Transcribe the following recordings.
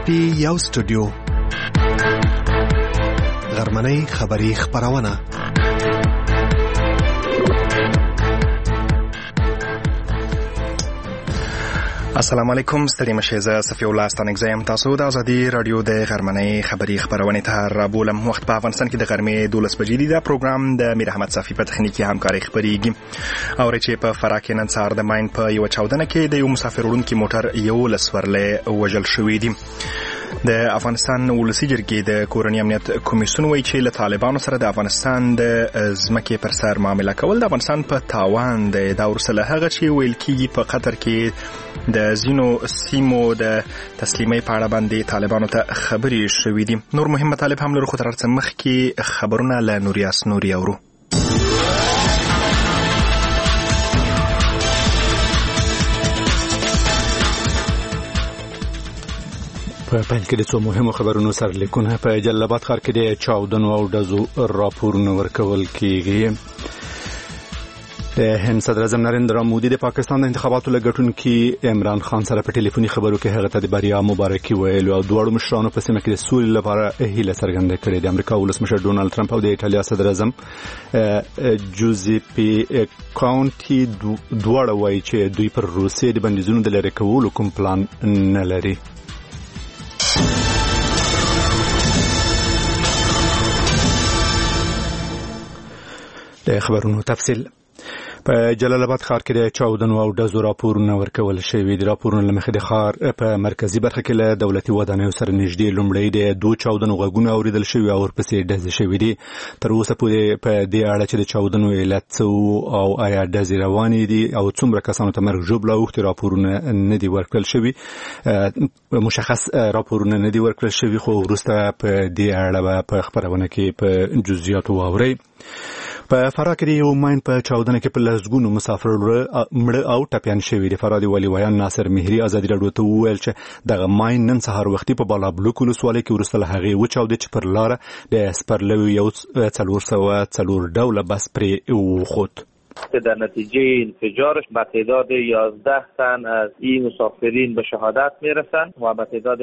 پی یو سټوډیو غرمنۍ خبری خبرونه. السلام علیکم، ستړي مشه زه صفی الله ستانګزم. تاسو د ازادي رادیو د غرمنۍ خبری خبرونه ته رابولم. وخت په افغانستان کې د غرمې 12 بجې دی. دا پروګرام د میر احمد صفی په تخنیکی همکاري خبريږي. او چې په فراق نن سهار د ماین په یو چاودنه کې د یو مسافر وړونکي موټر یو لسورلې وژل شوې دي. د افغانستان ولسی جرګې د کورنۍ امنیت کمیسیون وایي چې له طالبانو سره د افغانستان د ځمکې پر سر معامله کول د افغانستان په تاوان دی. دا ورسره هغه چې ویل کېږي په قطر کې د زینو سیمو د تسلیمۍ په اړه باندې طالبانو ته خبرې شوې دي. نور مهم مطالب هم لرو، خو تر څه مخکې خبرونه له نوریاس نوري اورو. په پیل کې د څو مهمو خبرونو سرلیکونه. په جلال آباد ښار کې د چاودنو او ډزو راپورونه ورکول کیږي. د هند صدر اعظم نریندرا مودي د پاکستان د انتخاباتو لګټونکي عمران خان سره په ټلیفوني خبرو کې هغه ته د بریا مبارکي ویل او دوه مشرانو په سیمه کې د سولې لپاره هیله څرګنده کړې. د امریکا ولسمشر ډونالد ټرمپ او د ایټالیا صدر اعظم جوزیپي کاونټي دواړه وایي چې دوی پر روسیې د بندیزونو د لرې کولو کوم پلان نه لري. د خبرونو تفصیل. په جلال آباد ښار کې د چاودنو او ډزو راپورونه ورکول شوي دي. راپورونه له مخې د ښار په مرکزي برخه کې له دولتي ودانیو سره نږدې لومړی د دوه چاودنو غږونه اوریدل شوي او ورپسې ډزې شوي دي. تر اوسه پورې په دې اړه چې د چاودنو علت څه او آیا ډزې روانې دي او څومره کسانو ته مرګ ژوبله اوښتي راپورونه نه دي ورکړل شوي. مشخص راپورونه نه دي ورکړل شوي، خو وروسته په دې اړه په خبرونه کې په جزئیاتو واورئ. په فراه کې یو ماین په چاودنه کې په لسګونو مسافر مړه او ټپیان شوي دي. فراه د ولي ویان ناصر مهری ازادي رادیو ته وویل چې دغه ماین نن سهار وختي په بالا بلوک ولسوالۍ کې وروسته له هغې وچاودې چې پر لاره د سپرلوي یو 404 ډوله بس پرې وخوت. که در نتیجه انفجارش به تعداد 11 تن از این مسافرین به شهادت میرسند و به تعداد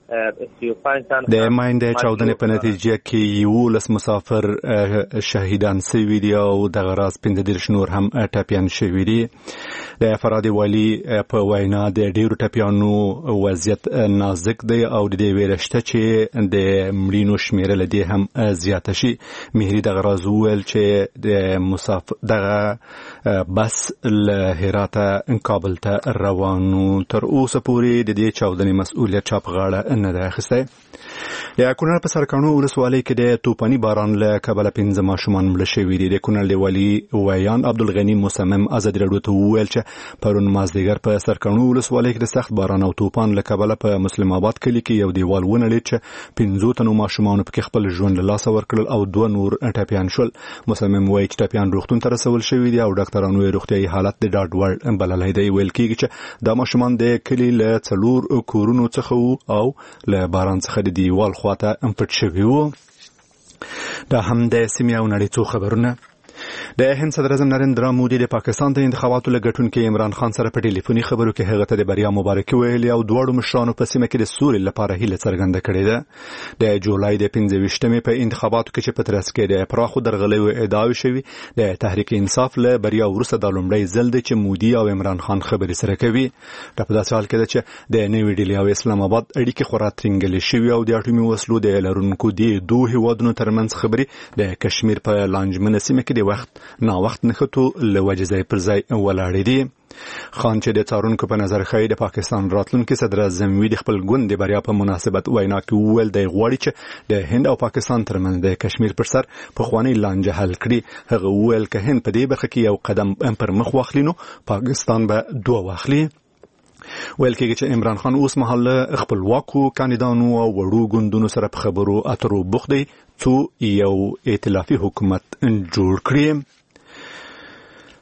د ماین د چاودنې په نتیجه کې 11 مسافر شهیدان شوي دي او دغه راز 15 نور هم ټپیان شوي دي. د فراه د والي په وینا د ډیرو ټپیانو وضعیت نازک دی او د دې ویره شته چې د مړینو شمیره له دې هم زیاته شي. مهری دغه راز وویل چې د مسافر دغه بس له هراته کابل ته روانو. تر اوسه پورې د دې چاودنې مسؤلیت چا په غاړه نه ده اخیستی. د کونړ په سرکانو ولسوالۍ کې د توپاني باران له کبله 15 ماشومان مړه شوي دي. د کونړ د والي ویان عبدالغني مصمم ازادي رادیو ته وویل چې پرون مازدیګر په سرکانو ولسوالۍ کې د سخت باران او توپان له کبله په مسلم آباد کلي کې یو دیوال ونړېد چې 15 تنو ماشومان پکې خپل ژوند له لاسه ورکړل او 2 نور ټپیان شول. مصمم وایي چې ټپیان روغتون ته رسول شوي دي او ډاکټرانو یې روغتیايي حالت د ډاډ وړ بللی دی. ویل کېږي چې دا ماشومان د کلي له 4 کورونو څخه او له باران څخه د دیوال خواته پټ شوي وو. دا هم د سیمې او نړۍ څو خبرونه. د هند صدر اعظم نریندرا مودي د پاکستان د انتخاباتو لګټونکي عمران خان سره په ټلیفوني خبرو کې هغه ته د بریا مبارکي ویلې او دوه مشرانو په سیمه کې د سولې لپاره هیله څرګنده کړې ده. د جولای د 15مې په انتخاباتو کې چې په ترڅ کې د پراخو درغلیو ادعاوې شوي، د تحریک انصاف له بریا وروسته د لومړی ځل دی چې مودي او عمران خان خبرې سره کوي. دا په داسې حال کې ده چې د نوې ډیلي او اسلام آباد اړیکې خورا ترنګلې شوي او د اټومي وسلو د لرونکو د دوه هیوادونو ترمنځ خبرې د کشمیر په لانجمنه سیمه کې د وخت وخت نخټو له وجه ځای پر ځای ولاړې دي. خان چې د څارونکو په نظر ښایي د پاکستان راتلونکي صدر اعظم وي د خپل ګوند د بریا په مناسبت وینا کې وویل دی غواړي چې د هند او پاکستان ترمنځ د کشمیر پر سر پخوانۍ لانجه حل کړي. هغه وویل که هند په دې برخه کې یو قدم پر مخ واخلي نو پاکستان به 2 واخلي. ویل کېږي چې عمران خان اوس مهال خپلواکو کاندیدانو او وړو ګوندونو سره په خبرو اترو بوخت دی څو یو ائتلافي حکومت جوړ کړي.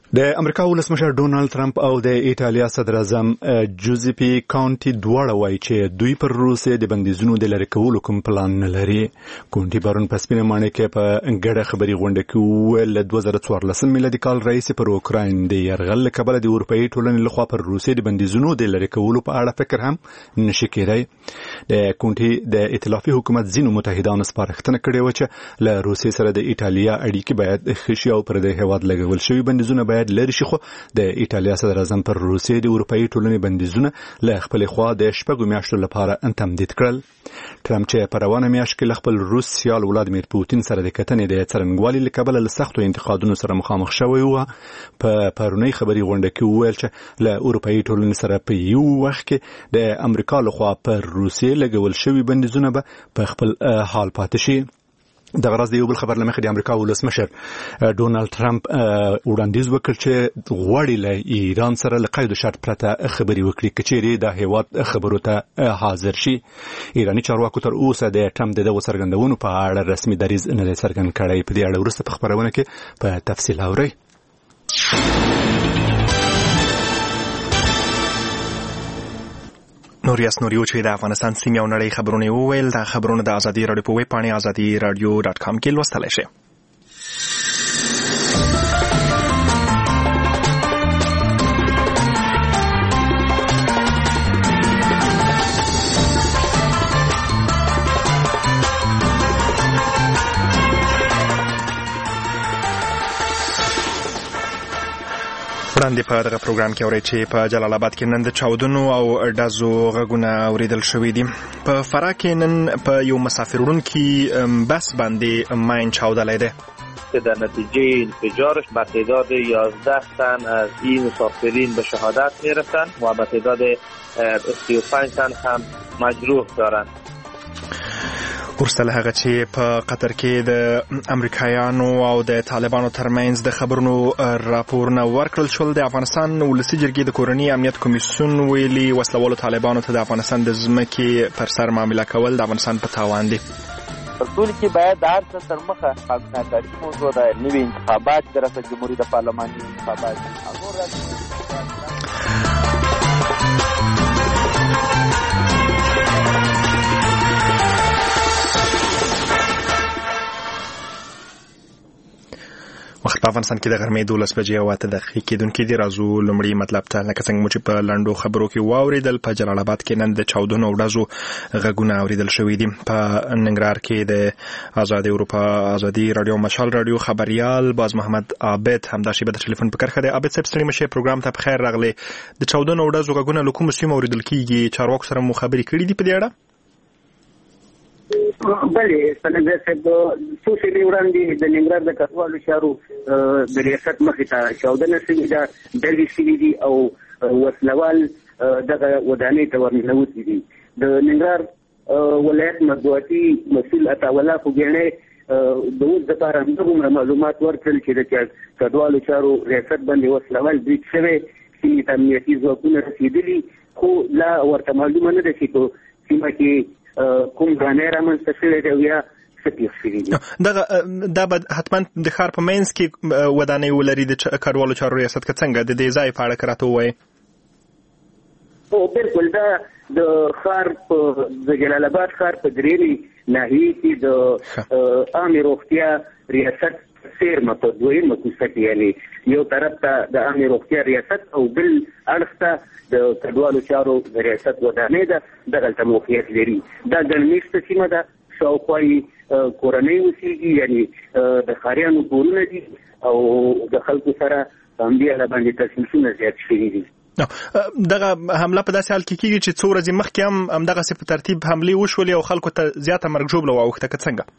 د امریکا ولسمشر ډونالد ترامپ او د ایټالیا صدر اعظم جوزیپی کانټي دواړه وایي چې دوی پر روسیې د بندیزونو د لرې کولو کوم پلان نه لري. کانټي پرون په سپینه ماڼۍ کې په ګډه خبري غونډه کې وویل 2014 میلادي کال رئیس پر اوکراین د یرغل له کبله د اروپאי ټولنې لخوا پر روسیې د بندیزونو د لرې کولو په اړه فکر هم نشي کېدای. د کانټي د ائتلافي حکومت ځینو متحدانو سپارښتنه کړې و چې له روسیې سره د ایټالیا اړیکې باید ښه شي او پر د هېواد لګول شوي بندیزونه باید لري شي. خو د ایټالیا صدر اعظم پر روسیې د اروپאי ټولنې بندیزونه له خپل خوا د شپږو میاشتو لپاره تمدید کړل. ټرمپ چې په روانه میاشت کې خپل روس سیال ولادیمیر پوتین سره د کتنې د څرنګوالي له کبله له سختو انتقادونو سره مخامخ شوی و. په پرونی خبري غونډه کې وویل چې له اروپאי ټولنې سره په یو وخت کې د امریکا لخوا پر روسیې لګول شوی بندیزونه به په خپل حال پاتې شي. د غرض د یو بل خبر لمخې د امریکا ولسمشر ډونالد ترامپ وړاندیز وکړ چې غواړي له ایران سره له قید شرط پرته خبري وکړي کچېرې د هیواد خبرو ته حاضر شي. ایرانی چارواکو تر اوسه د ټرامپ د څرګندونو په اړه رسمي دریځ نه څرګند کړی. په دې اړه وروسته په خبرونه کې په تفصیل اورئ. نوریاس نوریو چې د افغانستان سیمې او نړۍ خبرونه وویل. دا خبرونه د ازادي رادیو په ویب پاڼې azadiradio.com کې لوستلی شئ. وړاندې په دغه پروګرام کې اورئ چې په جلال آباد کې نن د چاودنو او ډزو غږونه اوریدل شوي دي. په فراه کې نن په یو مسافر وړونکي بس باندې ماین چاودلی دی که در نتیجه انفجارش به تعداد 11 تن از این مسافرین به شهادت میرسند و به تعداد 35 تن هم مجروح دارند. وروسته له هغه چې په قطر کې د امریکایانو او د طالبانو ترمنځ د خبرونو راپورونه ورکړل شول، د افغانستان ولسي جرګې د کورني امنیت کمیسیون ویلي وسلوالو طالبانو ته د افغانستان د ځمکې پر سر معامله کول د افغانستان په تاوان دي. په ټول کې باید د هر څه تر مخه قانوني موضوع د نوي انتخابات د ریاست جمهوریت د پارلماني انتخابات وخت په افغانستان کې د غرمې 12 بجې او 8 دقیقې کېدونکې دي. راځو لومړی مطلب ته. لکه څنګه مو چې په لنډو خبرو کې واوریدل، په جلال آباد کې نن د چاودنو او ډزو غږونه اوریدل شوي دي. په ننګرهار کې د آزادي اروپا آزادي رادیو مشال رادیو خبريال باز محمد عابد همدا شی به تلیفون په کرخه دی. عابد صاحب ستړي مشه، پروګرام ته په خیر راغلی. د چاودنو او ډزو غږونه له کوم سیمه اوریدل کیږي؟ چارواکو سره مو خبرې کړې دي په دې اړه؟ بلې سنګر صاحب څو شېبې وړاندې د ننګرهار د کډوالو چارو د ریاست مخې ته چاودنه شوې ده، ډلې شوي دي او وسلوال دغه ودانۍ ته ورننوتي دي. د ننګرهار ولایت مطبوعاتي مسؤل عطاالله خوږیاڼی د اوس دپاره همدغومره معلومات ورکړل چې د کډوالو چارو ریاست باندې وسلوال برید شوی، سیمې ته امنیتي ځواکونه رسېدلي، خو لا ورته معلومه نه ده چې په سیمه کې کوم ځانې رامنځته شوی دی او یا څه پېښ شوي دي. دا به حتما د ښار په منځ کې ودانۍ ولري د کډوالو چارو ریاست، که څنګه د دې ځای په اړه که راته ووایې؟ بالکل دا د ښار د جلال آباد ښار په درېیمې ناحیې کې د عامې روغتیا ریاست سیرمه په دویمه کوڅه کې، یعنې یو طرف ته د عامې روغتیا ریاست او بل اړخ ته د کډوالو چارو د ریاست ودانۍ ده، دغلته موقعیت لري. دا ګڼ مېشته سیمه ده، شاوخوا یې کورنۍ اوسېږي، یعنې د ښاریانو کورونه دي او د خلکو سره همدې اړه باندې تشویشونه زیات شوي دي. دغه حمله په داسې حال کې کېږي چې څو ورځې مخکې هم همدغسې په ترتیب حملې وشولې او خلکو ته زیاته مرګ ژوبله واوښته، که څنګه؟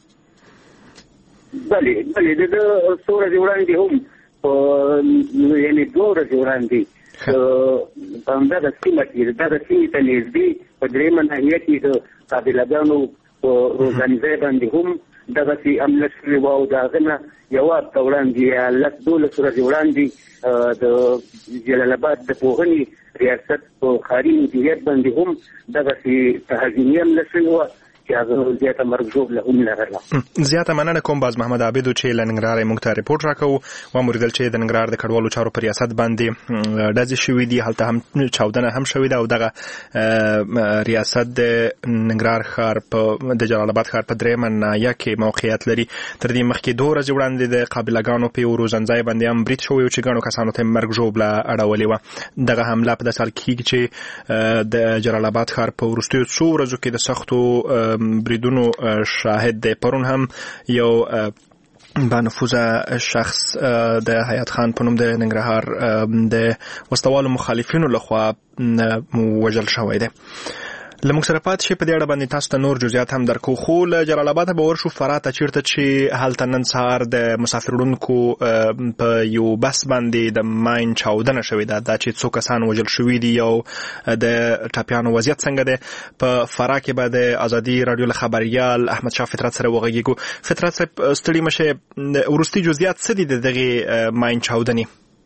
بلې د څو ورځې وړاندې هم یعنې 2 ورځې وړاندې په همدغه سیمه کې دغه سیمې ته نږدې په درېیمه ناحیه کې د قابلګانو په روزنځای باندې هم دغسې حمله شوې وه او د هغه نه یوه هفته وړاندې یا 10-12 ورځې وړاندې د جلال آباد د پوهنې ریاست په ښاري مدیریت باندې هم دغسې تهاجمي حمله شوې وه چې هغه زیاته مرګ ژوبله هم لرله. زیاته مننه کوم باز محمد عابدو چې له ننګرهار موږ ته ریپورټ راکوو. وموریدل چې د ننګرهار د کډوالو چارو په ریاست باندې ډزې شوې دي، هلته هم چاودنه هم شوې ده او دغه ریاست د ننګرهار ښار په د جلال آباد ښار په درېیمه ناحیه کې موقعیت لري. تر دې مخکې 2 ورځې وړاندې د قابلهګانو په یو روزنځای باندې هم برید شوی و چې ګڼو کسانو ته مرګ ژوبله اړولې وه. دغه حمله په داسې حال کېږي چې د جلال آباد ښار په وروستیو څو ورځو کې د سختو بریدونو شاهد دی. پرون هم یو با نفوذه شخص د حیات خان په نوم د ننګرهار د وسلوالو مخالفینو لخوا وژل شوی دی. لمونږ سره پات شي په دې اړه باندې تاسو ته نور جزئیات هم درکو. خو له جلال آباد به ورشو فرات چیرته چې هلته نن سهار د مسافرونکو په یو بس باندې د ماین چاودنه شوې ده. دا چې څو کسان وژل شوي دي او د ټاپیانو وضعیت څنګه دی. په فرا کې به د ازادي رادیو له خبریال احمد شاه فطرت سره وغږیږو. فطرت صاحب ستړي مشه، وروستي جزئیات څه دي د دغه ماین چاودنې؟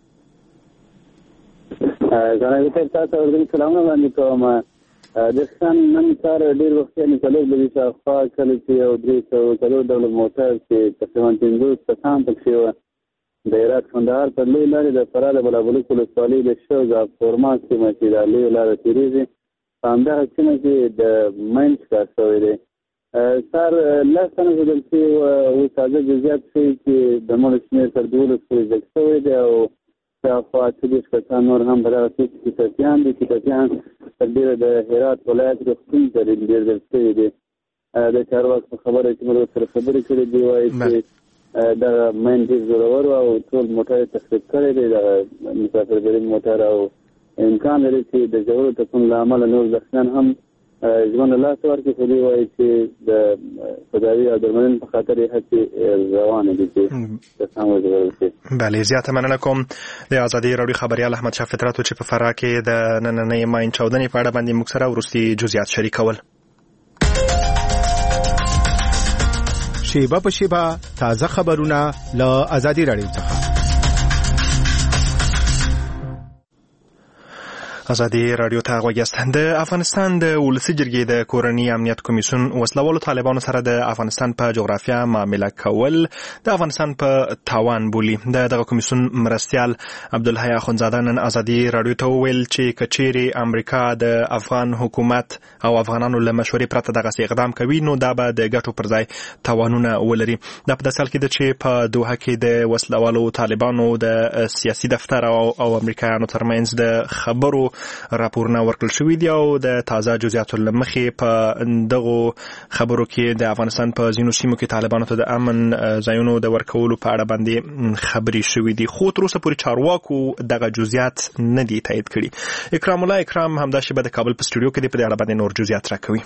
زه تاسو ورته سلام باندې کوم. د خان نن کار ډیر وخت نه کولای بلی شاوخوا کله چې یو 300 ډول موټر چې تقریبا 500 کسان پکې و د هرات کندهار په لوی لارې د فراه د بلابلو ولسوالۍ د شوزا فورما سیمه کې د لوی لارې تیریږي. همدغه سیمه کې د ماین ښکار شوی دی. سر لاسنه بدل چې او تازه جزئیات چې د مول شمیر تر 12 پورې ځکه شوی دی او شاوخوا 30 کسان نور هم په دغه کتابیان دي. کتابیان تر ډیره د هرات ولایت روغتون ته ډېر ځل شوي دي. د چارواکو په خبره چې موږ سره خبرې کړې دي وایي چې دغه ماین ډېر زورور او ټول موټر یې تخریب کړی دی، دغه مسافربري موټر، او امکان لري چې د ژورو ټپونو له امله نور زخمیان هم ژوند له لاسه ورکړي. خو دوی وایي چې د تداوي او درملنې په خاطر یې هڅې روانې دي چې کسان وژغورل شي. بله، زیاته مننه کوم د ازادي راډیو خبریال احمد شاه فطرت چې په فراه کې د نننۍ ماین چاودنې په اړه باندې موږ سره وروستي جزئیات شریکول. شیبه په شیبه تازه خبرونه له ازادي راډیو څخه. ازادي راډیو ته غوږ یاست. د افغانستان د ولسي جرګې د کورني امنیت کمیسیون وسلوالو طالبانو سره د افغانستان په جغرافیه معامله کول د افغانستان په تاوان بولي. دغه کمیسیون مرستیال عبدالحی اخونزاده نن ازادي راډیو ته وویل چې کچېرې امریکا د افغان حکومت او افغانانو له مشورې پرته دغسې اقدام کوي نو دا به د ګټو پر ځای تاوانونه ولري. دا په داسې حال کې ده چې په دوحه کې د وسلوالو طالبانو د سیاسي دفتر او امریکایانو ترمنځ د خبرو راپورونه ورکړل شوي دي او د تازه جزئیاتو له مخې په دغو خبرو کې د افغانستان په ځینو سیمو کې طالبانو ته د امن ځایونو د ورکولو په اړه باندې خبرې شوي دي. خو تر اوسه پورې چارواکو دغه جزئیات نه دي تایید کړي. اکرام الله اکرام همدا شیبه د کابل په سټوډیو کې دی، په دې اړه باندې نور جزئیات راکوي.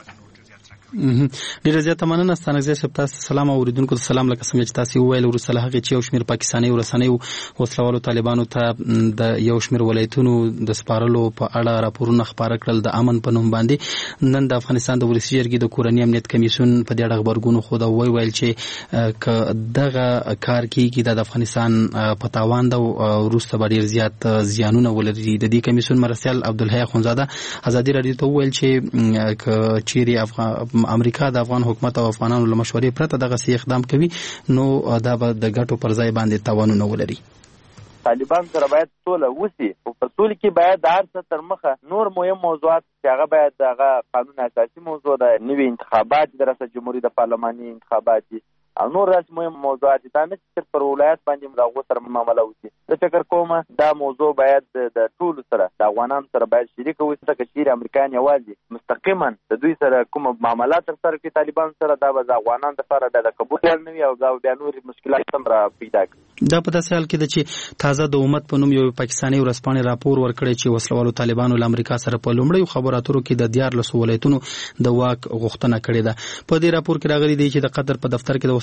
ډیره زیاته مننه ستانګزی صاحب. تاسو سلام اوریدونکو ته سلام. لکه څنګه چې تاسو وویل وروسته له هغې چې یو شمېر پاکستاني ورسنیو وسلوالو طالبانو ته د یو شمېر ولایتونو د سپارلو په اړه راپورونه خپاره کړل د امن په نوم باندې. نن د افغانستان د ولسي جرګې د کورني امنیت کمیسیون په دې اړه غبرګون خو دا ویل چې که دغه کار کېږي د افغانستان په تاوان ده او وروسته به ډېر زیات زیانونه ولري. د دې کمیسیون مرستیال عبدالحی اخونزاده ازادي راډیو ته وویل چې که چیرې امریکا د افغان حکومت او افغانانو له مشورې پرته دغه سي اقدام کوي نو دا به د ګټو پر ځای باندې تاوانونه ولري. طالبان سره باید سوله وشي او په سولې کې باید د هر څه تر مخه نور مهم موضوعات چې هغه باید دغه قانون اساسي موضوع ده، نوي انتخابات د ریاست جمهوریت د پارلماني انتخابات او نور راس مهم موضوعات دا نه چې پر ولایت باندې دغه سره معامله وشي. زه فکر کوم دا موضوع باید د ټولو سره د افغانانو سره باید شریک وي، ځکه چې امریکایان یوازې مستقیما د دوی سره کوم معاملات تر سره کوي طالبان سره، دا به د افغانانو لپاره د قبول نه وي او دا بیا نور مشکلات هم را پیدا کوي. دا په داسې حال کې ده چې تازه د امت په نوم یو پاکستاني ورځپاڼې راپور ورکړی چې وسلوالو طالبانو له امریکا سره په لومړیو خبرو اترو کې د 14 ولایتونو د واک غوښتنه کړې ده. په دې راپور کې راغلي دی چې د قطر په دفتر کې د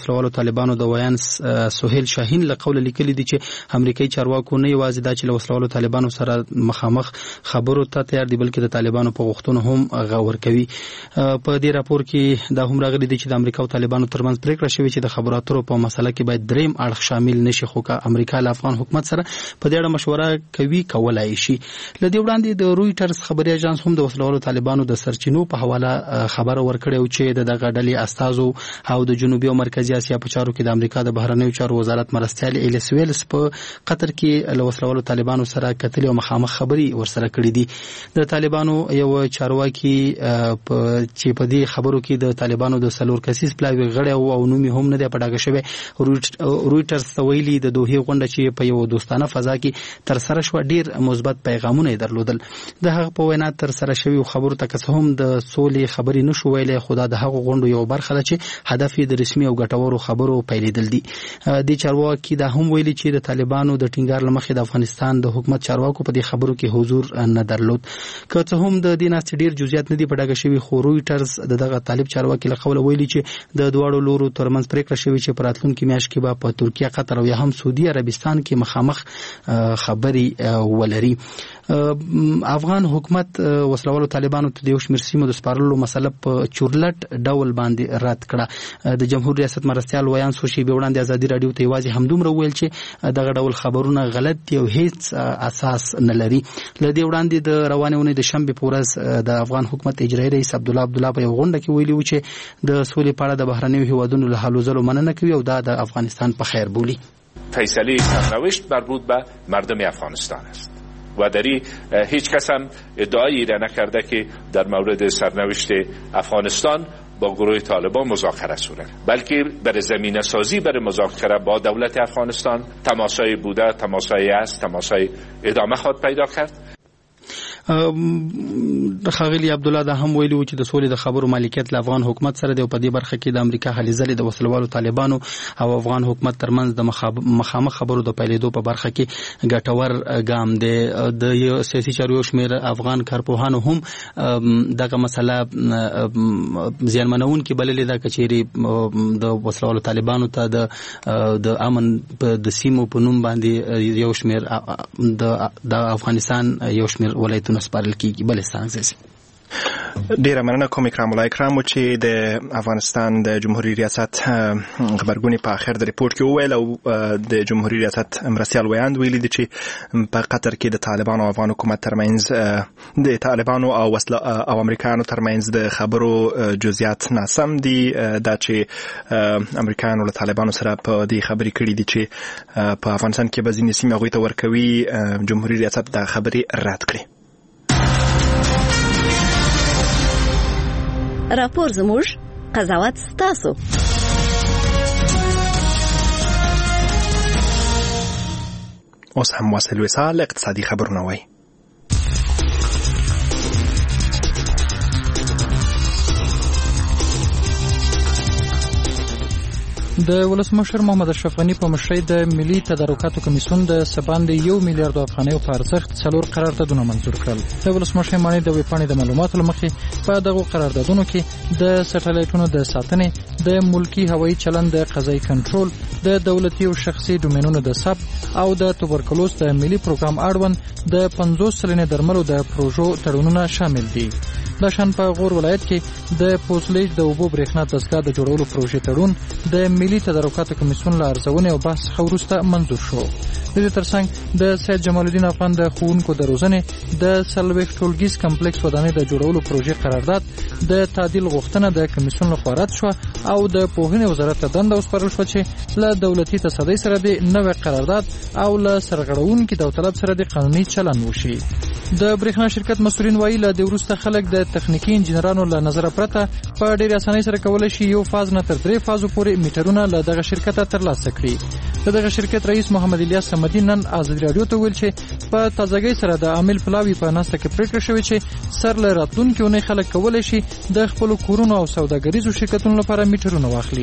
وسلوالو طالبانو د ویان سهیل شاهین له قول لیکلي دي چې امریکایي چارواکو نه یوازې دا چې له وسلوالو طالبانو سره مخامخ خبرو ته تیار دي بلکې د طالبانو په غوښتنو هم غور کوي. په دې راپور کې دا هم راغلي دي چې د امریکا او طالبانو ترمنځ پریکړه شوې چې د خبرو اترو په مسله کې باید دریم اړخ شامل نشي، خو که امریکا له افغان حکومت سره په دې اړه مشوره کوي کولای شي. له دې وړاندې د رويټرز خبري اژانس هم د وسلوالو طالبانو د سرچینو په حواله خبر ورکړی او چې دغه ډلې استازو او د جنوبي او مرکزی اسیا په چارو کې د امریکا د بهرنیو چارو وزارت مرستیال ایلیس ویلز په قطر کې له وسلوالو طالبانو سره کتلې او مخامخ خبري ورسره کړې دي. د طالبانو یو چارواکي چې په دې خبرو کې د طالبانو د سلور کسیز پلاوی غړی او نومي هم نه دی په ډاګه شوی. رويټرز ویلي د دوه غونډه چې په یو دوستانه فضا کې تر سره شو ډیر مثبت پیغامونه درلودل. د هغه په وینا تر سره شوی خبرو ته که هم د سولې خبرې نشو ویلې، خدا د هغه غونډو یو برخه ده چې هدف یې د رسمي او ګټورو خبرو پیلېدل دي. د چارواکي دا هم ویلي چې د طالبانو د ټینګار لمخې د افغانستان د حکومت چارواکو په دې خبرو کې حضور نه درلود. که څه هم د دې ناست ډیر جزئیات نه دي په ډاګه شوی، خو رويټرز دغه طالب چارواکي له قوله ویلي چې د دواړو لورو ترمنځ پریکړه شوې چې په راتلونکي میاشت کې به په ترکیه، قطر او یا هم سعودي عربستان کې مخامخ خبري ولري. افغان حکومت وسلوالو طالبانو ته د یو شمېر سیمو د سپارلو مسله په چورلټ ډول باندې رد کړه. د جمهور ریاست مرستیال ویان څو شېبې وړاندې ازادي راډیو ته یوازې همدومره ویل چې دغه ډول خبرونه غلط دي او هیڅ اساس نه لري. له دې وړاندې د روانې اونۍ د شنبې په ورځ د افغان حکومت اجرایي رئیس عبدالله په یو غونډه کې ویلي و چې د سولې په اړه د بهرنیو هیوادونو له هلو ځلو مننه کوي او دا د افغانستان په خیر بولي. فیصله سرنوشت مربوط به مردم افغانستان است و دری هیچ کس هم ادعایی را نکرده که در مورد سرنوشت افغانستان با گروه طالبان مذاکره صورت، بلکه برای زمینه سازی برای مذاکره با دولت افغانستان تماسای بوده، تماسای است، تماسای ادامه خواهد پیدا کرد. خاغلی عبدالله دا هم ویلي و چې د سولې د خبرو مالکیت له افغان حکومت سره دی او په دې برخه کې د امریکا هلې ځلې د وسلوالو طالبانو او افغان حکومت ترمنځ د مخامخ خبرو د پیلېدو په برخه کې ګټور ګام دی. د سیاسي چارو یو شمېر افغان کارپوهانو هم دغه مسله زیانمنونکې بللې ده، که چیرې د وسلوالو طالبانو ته د امن د سیمو په نوم باندې یو شمېر د افغانستان یو شمېر ولایتونه سپارل کیږي. بلستان زیسي ډیره مننه کوم اکرام الله اکرام چې د افغانستان د جمهوریت ریاست خبرګونی په اخر د ریپورت کې وویل او د جمهوریت ریاست مرستیال ویاند ویلي دي چې په قطر کې د طالبانو او افغان حکومت ترمنځ د طالبانو او امریکایانو ترمنځ د خبرو جزئیات ناسم دي. دا چې امریکایانو له طالبانو سره په دې خبرې کړې دي چې په افغانستان کې به ځینې سیمې هغوی ته ورکوي، جمهوریت ریاست دا خبرې رد کړې. راپور زموږ، قضاوت ستاسو. اوس هم واصل وصال اقتصادي خبرونه وایي. د ولسمشر محمد اشرف غنی په مشرۍ د ملي تدارکاتو کمیسیون د سباند 1 میلیارډ افغانیو په ارزښت 4 قراردادونه منظور کړل. د ولسمشر مانی د ویبپاڼې د معلوماتو لمخې په دغه قراردادونو کې د سټلایټونو د ساتنې، د ملکی هوایي چلند د قضایي کنټرول، د دولتي او شخصي ډومینونو د ثبت او د توبرکلوز د ملي پروګرام اړوند د 50 سلنې درملو د پروژو تړونونه شامل دي. د شان په غور ولایت کې د پوسلیج د اوبو برېښنا دستګاه د جوړولو پروژې تړون د ملي تدارکاتو کمیسیون له ارزونې او بحث څخه وروسته منظور شو. د دې ترڅنګ د سید جمال الدین افغان د ښوونکو د روزنې د څلوېښت ټولګیز کمپلیکس ودانۍ د جوړولو پروژې قرارداد د تعدیل غوښتنه د کمیسیون لخوا رد شوه او د پوهنې وزارت ته دنده وسپارل شوه چې له دولتي تصدۍ سره د نوې قرارداد او له سرغړونکي داوطلب سره د قانوني چلند وشي. د برېښنا شرکت مسؤلین وایي له دې وروسته خلک د تخنیکي انجینرانو له نظره پرته په ډېرې اسانۍ سره کولی شي یو فاز نه تر 3 فازو پورې میټرونه له دغه شرکته ترلاسه کړي. د دغه شرکت رئیس محمد الیاس صمدي نن ازادي راډیو ته ویل چې په تازګۍ سره د عامل پلاوي په ناسته کې پریکړه شوې چې سر له راتلونکي اونۍ خلک کولی شي د خپلو کورونو او سوداګریزو شرکتونو لپاره میټرونه واخلي.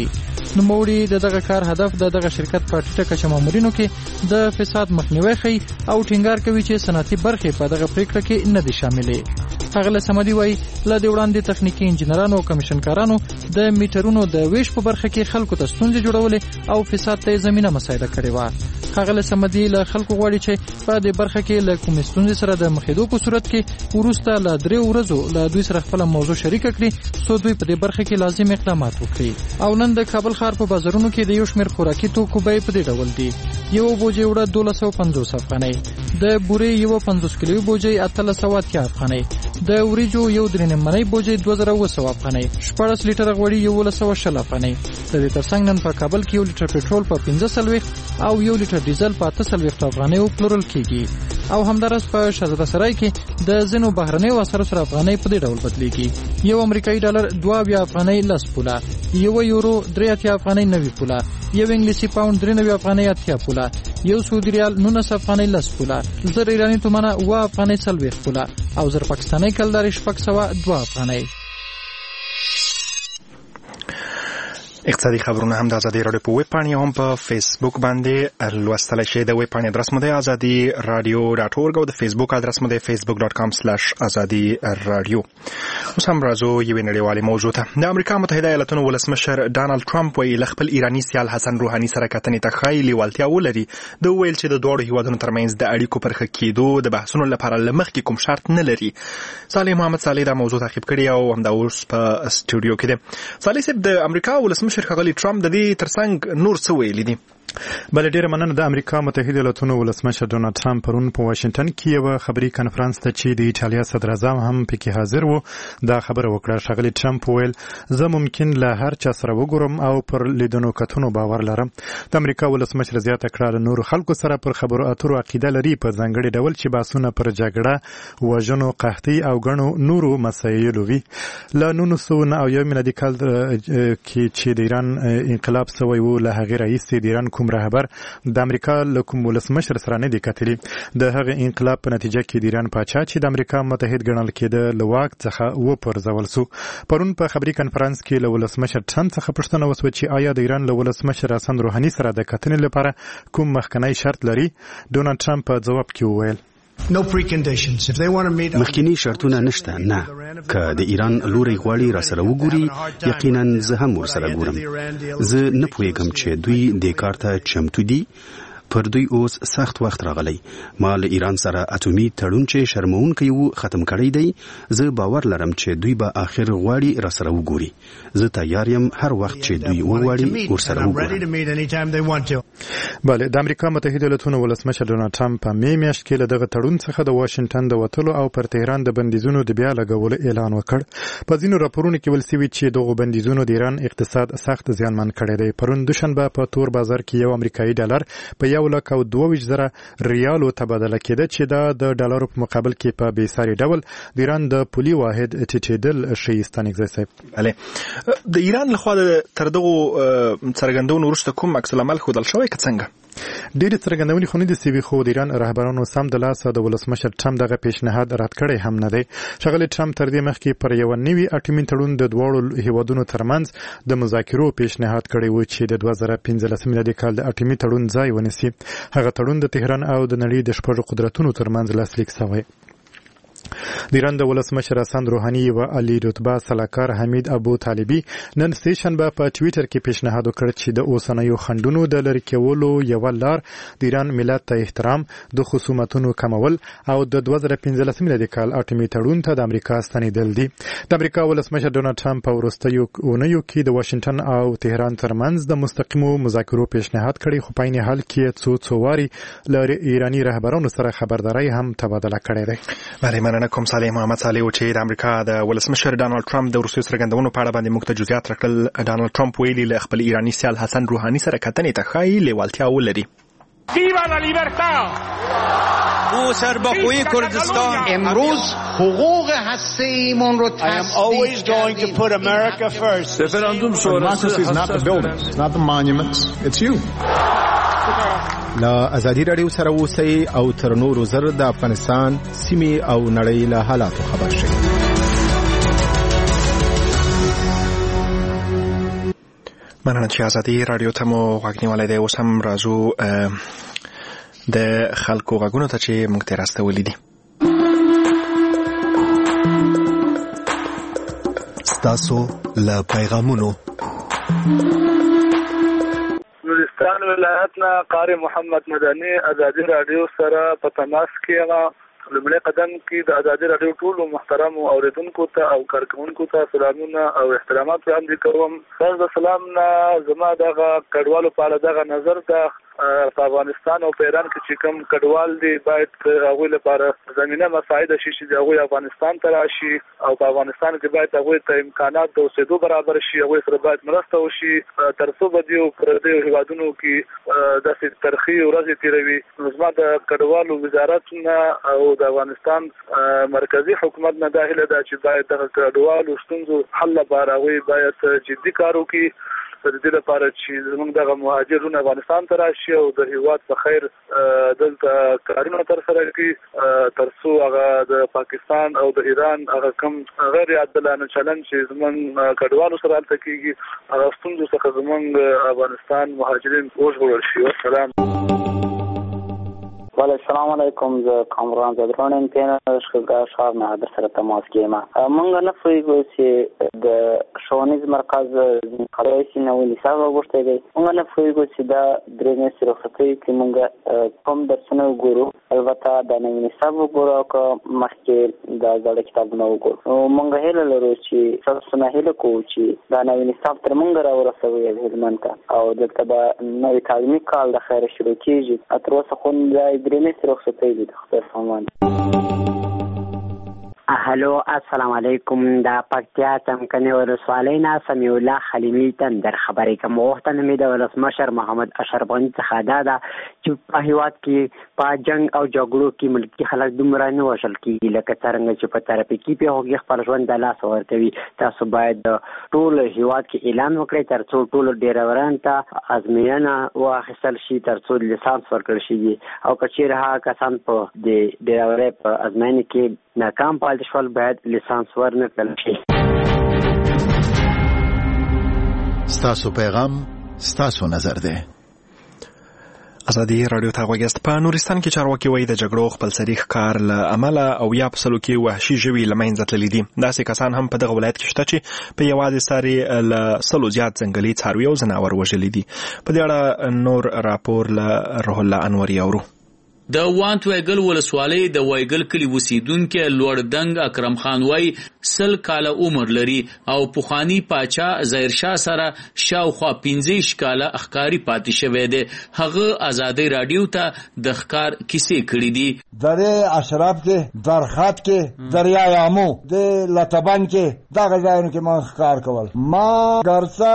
نوموړي دغه کار هدف دغه شرکت په ټیټه کچه مامورینو کې د فساد مخنیوي کوي او ټینګار کوي چې صنعتي برخې په دغه پریکړه کې نه دي شاملې. ښاغلی صمدي وایي له دې وړاندې تخنیکي انجینرانو او کمیشنکارانو د میټرونو د ویش په برخه کې خلکو ته ستونزې جوړولې او فساد ته زمینه مساعده کړې وه. ښاغلی صمدي له خلکو غواړي چې په دې برخه کې له کومې ستونزې سره د مخېدو په صورت کې وروسته له 3 ورځو له دوی سره خپله موضوع شریکه کړي څو دوی په دې برخه کې لازم اقدامات وکړي. او نن د کابل ښار په بازارونو کې د یو شمېر خوراکي توکو بیې په دې ډول دي: یو بوجۍ اوړه 1250 افغانۍ، د بورې یو 50 کیلوي بوجۍ 1380 افغانۍ، د وریجو یو 3 منۍ بوجۍ 2900 افغانۍ، 14 لیټره غوړي 1120 افغانۍ. د دې ترڅنګ نن په کابل کې 1 لیټر پټرول په 15 او 1 لیټر ډیزل په 48 افغانۍ پلورل کیږي. او همدارس په شهزاده سرای کې د ځینو بهرنیو اسعارو سره افغانۍ په دې ډول بدلیږي: یو امریکایي ډالر 2 افغانۍ 10 پوله، یو یورو 3 افغانۍ 90 پوله، یو انګلیسي پاوند 93 افغانۍ 80 پوله، یو سعودي ریال 19 افغانۍ 10 پوله، زر ایرانی تومانه 9 افغانۍ 40 پوله او زر پاکستاني کلدار 602 افغانۍ. اقتصادي خبرونه هم د ازادي رادیو په ویب پاڼې هم په فیسبوک باندې لوستلی شئ. د ویب پاڼې ادرس مو دی azadi.radio.org او د فیسبوک ادرس مو دی facebook.com/azadi.radio. اوس هم راځو یوې نړیوالې موضوع ته. د امریکا متحده ایالاتونو ولسمشر ډانلډ ټرمپ وایي له خپل ایراني سیال حسن روحاني سره کتنې ته ښایي لیوالتیا ولري. د ویل چې د دواړو هیوادونو ترمنځ د اړیکو پر ښه کېدو د بحثونو لپاره له مخکې کوم شرط نه لري. صالح محمد صالح دا موضوع تعقیب کړی او همدا اوس په سټوډیو کې دی. صالح صاحب، د امریکا ولسمشر ښاغلی ټرمپ د دې ترڅنګ نور څه ویلي دي؟ بل ډیره مننه. د امریکا متحده ایالاتونو ولسمشر ډونالد ټرمپ پرون په واشنگټن کې یو خبري کانفرنس ته چې د ایټالیا صدر اعظم هم پکې حاضر وو دا خبره وکړه. ښاغلی ټرمپ ویل زه ممکن له هر چا سره وګورم او پر لیدنو کتنو باور لرم. د امریکا ولسمشر زیاته کړه له نورو خلکو سره پر خبرو اترو عقیده لري، په ځانګړي ډول چې بحثونه پر جګړه، وژنو، قحطۍ او ګڼو نورو مسایلو وي. له 1991 میلادي کال کې چې د ایران انقلاب شوی و له هغې راهیسې د ایران کوم رهبر د امریکا له کوم ولسمشر سره نه دی کتلي. د هغه انقلاب په نتیجه کې د ایران پاچا چې د امریکا متحد ګڼل کېده له واک څخه وپرځول سو. پرون په خبري کانفرنس کې له ولسمشر ټرمپ څخه پوښتنه وشوه چې آیا د ایران له ولسمشر حسن روحاني سره د کتنې لپاره کوم مخکنی شرط لري. ډونالد ټرمپ په ځواب کې وویل مخکینی شرطونه نشته. نه، که د ایران لوري غواړي را سره وګوري یقینا زه هم ور سره ګورم. زه نه پوهیږم چې دوی د کار ته چمتو دي. پر دوی اوس سخت وخت راغلی. ما له ایران سره اټومي تړون چې شرمونکی وو ختم کړی دی. زه باور لرم چې دوی به آخر غواړي را سره وګوري. زه تیار یم هر وخت چې دوی وغواړي ور سره وګورم. بله، د امریکا متحده ایالاتونو ولسمشر ډونالد ټرمپ په می میاشت کې له دغه تړون څخه د واشنگټن د وتلو او پر تهران د بندیزونو د بیا لګولو اعلان وکړ. په ځینو راپورونو کې ویل شوي چې دغه بندیزونو د ایران اقتصاد سخت زیانمن کړی دی. پرون دوشنبه په تور بازار کې یو امریکایي ډالر په 1,22,000 ریالو تبادله کېده چې دا د ډالرو په مقابل کې په بېساري ډول د ایران د پولي واحد ټیټېدل ښیي. ستانکزی صاحب، بله، د ایران لخوا تر دغو څرګندونو وروسته کوم عکس العمل ښودل شوی که څنګه؟ ډېرې څرګندونې خو نه دي سوي، خو د ایران رهبرانو سم د لاسه د ولسمشر ټرمپ دغه پیشنهاد رد کړی هم نه دی. ښاغلی ټرمپ تر دې مخکې پر یو نوي اټومي تړون د دواړو هیوادونو ترمنځ د مذاکرو پیشنهاد کړی و چې د 2015 میلادي کال د اټومي تړون ځای ونیسي. هغه تړون د تهران او د نړۍ د شپږو قدرتونو ترمنځ لاسلیک شوی. د ایران د ولسمشر حسن روحاني و علی رتبه سلاکار حمید ابو طالبی نن سه شنبه په ټویټر کې پیشنهاد وکړ چې د اوسنیو خنډونو د لری کولو یو لار د ایران ملت ته احترام، د خصومتونو کمول او د 2015 میلادي کال اټومي تړون ته د امریکا ستنېدل دي. د امریکا ولسمشر ډونالد ټرمپ په وروستیو اونیو کې د واشنگټن او تهران ترمنځ د مستقیمو مذاکرو پیشنهاد کړی، خو په عین حال کې څو واري له ایرانی رهبرانو سره خبرداري هم تبادله کړې ده. بله، مننه کوم صالح محمد صالح چې د امریکا د ولسمشر ډانلډ ټرمپ د وروستیو څرګندونو په اړه باندې موږ ته جزئیات راکړل. ډانلډ ټرمپ ویلي له خپل ایرانی سیال حسن روحاني سره کتنې ته ښایي لیوالتیا ولري. ویوا لا لیبرتا! او سربخوی کردستان امروز حقوق هسته‌ایمون رو تصدیق کردیم. I am always going to put America first. Referendum sonrası is not the buildings, it's not the monuments, it's you. لا ازادي رادیو سره اوسئ او تر نورو زر د افغانستان سیمې او نړۍ له حالاتو خبر شئ. مننه چې ازادي رادیو ته مو غوږ نیولی دی. اوس هم راځو د خلکو غږونو ته چې موږ ترې راستولي دي. ستاسو له پیغامونو نورستان ولایت نه قاری محمد مدني ازادي رادیو سره په تماس کې هغه لومړی قدم کې د ازادي رادیو ټولو محترمو اوریدونکو ته او کارکوونکو ته سلامونه او احترامات وړاندې کوم. پس د سلام نه زما دغه کډوالو په اړه دغه نظر ده په افغانستان او په ایران کې چې کوم کډوال دي باید هغوی لپاره زمینه مساعده شي چې هغوی افغانستان ته راشي او په افغانستان کې باید هغوی ته امکانات د اوسېدو برابر شي، هغوی سره باید مرسته وشي تر څو به دې پردیو هېوادونو کې داسې ترخې ورځې تېروي. نو زما د کډوالو وزارت نه او د افغانستان مرکزي حکومت نه دا هیله ده چې باید دغه کډوالو ستونزو حل لپاره هغوی باید جدي کار وکړي د دې لپاره چې زموږ دغه مهاجرون افغانستان ته راشي او د هېواد په خیر دلته کارونه ترسره کړي تر څو هغه د پاکستان او د ایران هغه کوم غیر عادلانه چلند چې زموږ کډوالو سره هلته کېږي هغه ستونزو څخه زموږ افغانستان مهاجرین وژغورل شي. والسلام. وعلیکم السلام علیکم. زه کامران زدران امتحان شکلگاه شهر نه در سره تماس کېما. مونږ نه پوهېږو چې د ښوونیز مرکز خدایسي نوی نصاب وغوښتی دی. مونږ نه پوهېږو چې دا درې میاشتې رخصتۍ کې مونږ کوم درسونه وګورو. البته دا نوی نصاب وګورو او که مخکې دا زاړه کتابونه وګورو. مونږ هیله لرو چې ستاسو نه هیله کوو چې دا نوی نصاب تر مونږ راورسوئ هلمند ته او دلته به نوی تعلیمي کال د خیره شروع کېږي. تر اوسه خو هلو السلام علیکم. دا پکتیا څمکني ولسوالۍ نه سمیع الله خلیمي تندر خبرې کوم. غوښتنه مې د ولسمشر محمد اشرف غني څخه دا ده چې په هېواد کې په جنګ او جګړو کې ملکي خلک دومره نه وژل کېږي لکه څرنګه چې په ترافیکي پیښو کې خپل ژوند د لاسه ورکوي. تاسو باید د ټول هېواد کې اعلان وکړئ تر څو ټولو ډریورانو ته ازموینه واخیستل شي تر څو لیسانس ورکړل شي او که چېرې هغه کسان په د ډریورۍ په ازموینې کې ناکام پاتې شول باید لیسانس ورنه کړل شي. ستاسو پیغام ستاسو نظر دی. ازادي رادیو ته غوږ یاست. په نورستان کې چارواکي وایي د جګړو خپلسري ښکار له امله او یا په سلو کې وحشي ژوي له منځه تللي دي. داسې کسان هم په دغه ولایت کې شته چې په یوازې ساري له سلو زیات ځنګلي څاروي او ځناور وژلي دي. په دې اړه نور راپور له روح الله انوري اورو. د وانت وایګل ولسوالۍ د وایګل کلي اوسیدونکي لوړ دنګ اکرم خان وای 100 کاله عمر لري او پخوانی پاچا ظاهر شاه سره شاوخوا 15 کاله اخکاری پاتې شوی دی. هغه ازادي رادیو ته د ښکار کیسې کړې دي. درې اشراف کې درخات کې دریای امو د لټبان کې دغه ځایونو کې ما ښکار کول. ما ګرځا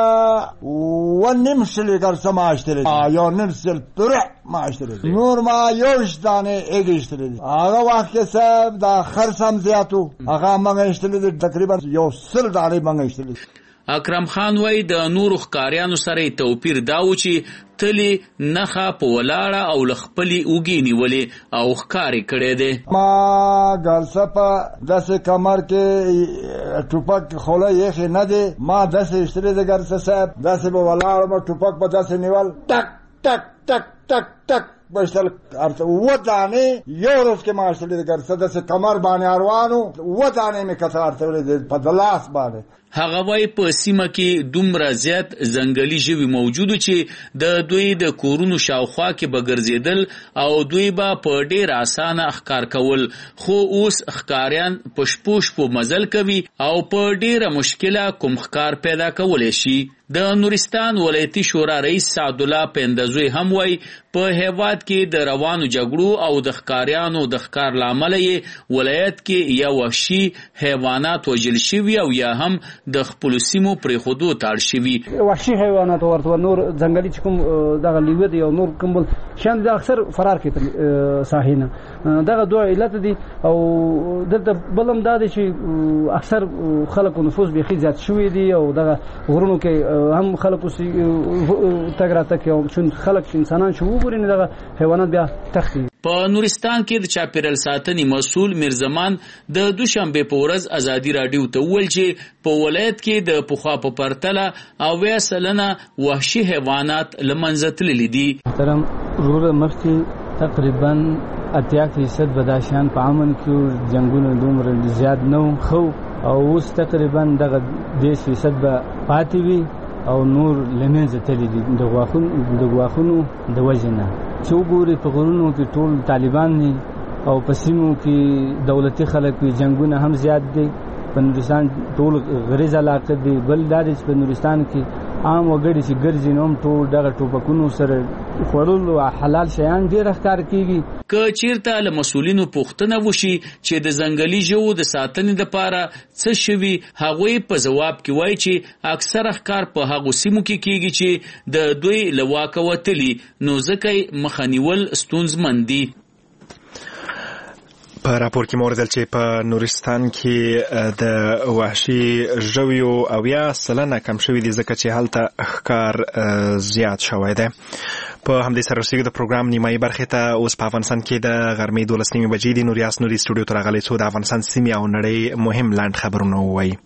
ونمشلې ګرځا ما اشتري یا نمسل پر ما اشتري نور ما یوش دانه اگشتري هغه وخت کې صاحب دا خرسم زیاتو هغه ما اشتري تقریبا یو 100 دانه ما اشتري. اکرم خان وای د نورو ښکاریانو سره توپیر داو چې تلی نخا په ولاړه او لخپلی اوګی نیولې او ښکاری کړي دي. ما ګلسپا داسې کمر کې ټوپک خوله یې نه دی. ما داسې اشتري د ګرسه صاحب داسې په ولاړه ما ټوپک په داسې نیول ټک ټک ټک ټک ټک بشتل ارته ودانه یو روز کې ما اشتري د ګرسه داسې کمر باندې اروانو ودانه می کته ارته په دلاس باندې. هغه وای په سیمه کې دومره زیات ځنګلي ژوي موجودو چې د دوی د کورونو شاوخوا کې به ګرځېدل او دوی به په ډېر اسانه ښکار کول. خو اوس ښکاریان په شپو شپو مزل کوي او په ډېره مشکله کوم ښکار پیدا کولی شي. د نورستان ولایتي شورا رئیس سعد الله پندزوی هم وای په هیواد کې د روانو جګړو او د ښکاریانو د ښکار لامل یې ولایت کې یا وحشي حیوانات وژل شوي او یا هم د خپل سیمو پرې خودو تاړ شوي. وحشي حیوانات ورته نور ځنګلي چې کوم دغه لیوه دی او نور کوم شان د اکثر فرار کوي ساحینه دغه دوه علت دي او دلته بلم دا دي چې اکثر خلکو نفوس به زیات شوی دي او دغه غرونو کې هم خلکو تګ راتګ او چون خلک انسانان شو وګوري نه دغه حیوانات بیا تختی. په نورستان کې د چاپیریال ساتنې مسؤل میرزمان د دوشنبه په ورځ ازادي رادیو ته وویل چې په ولایت کې د پخوا په پرتله 90% وحشي حیوانات له منځه تللي دي. محترم روره مخکې تقریبا 80% بداشان په امن کې جنگونه دومره زیات نه خو او اوس تقریبا دغه 10% به پاتې وي او نور لمنځه تللي دي د غواخونو د وجنه چې وګوري په غرونو کې ټول طالبان دي او په سیمو کې دولتي خلک وي جنگونه هم زیات دي په نورستان ټول غریز علاقه دي بل دا چې په نورستان کې عام وګړي چې ګرځي نو ټول دغه ټوپکونو سره خورل او حلال شیان ډیر ښکار کیږي. که چیرته له مسؤلینو پوښتنه وشي چې د ځنګلي ژوو د ساتنې لپاره څه شوي هغوی په ځواب کې وایي چې اکثره ښکار په هغو سیمو کې کیږي چې د دوی له واکه وتلي نو ځکه مخه نیول ستونزمن دي. په راپور کې موردل چې په نورستان کې د وحشي ژویو 80% کم شوي دي ځکه چې هلته ښکار زیات شوی دی. په همدې سره رسیږو د پروګرام نیمایي برخې ته. اوس په افغانستان کې د غرمې 12 بجې دي. نوریاس نوري سټوډیو ته راغلی څو د افغانستان سیمې او نړۍ مهم لاند خبرونه ووایي.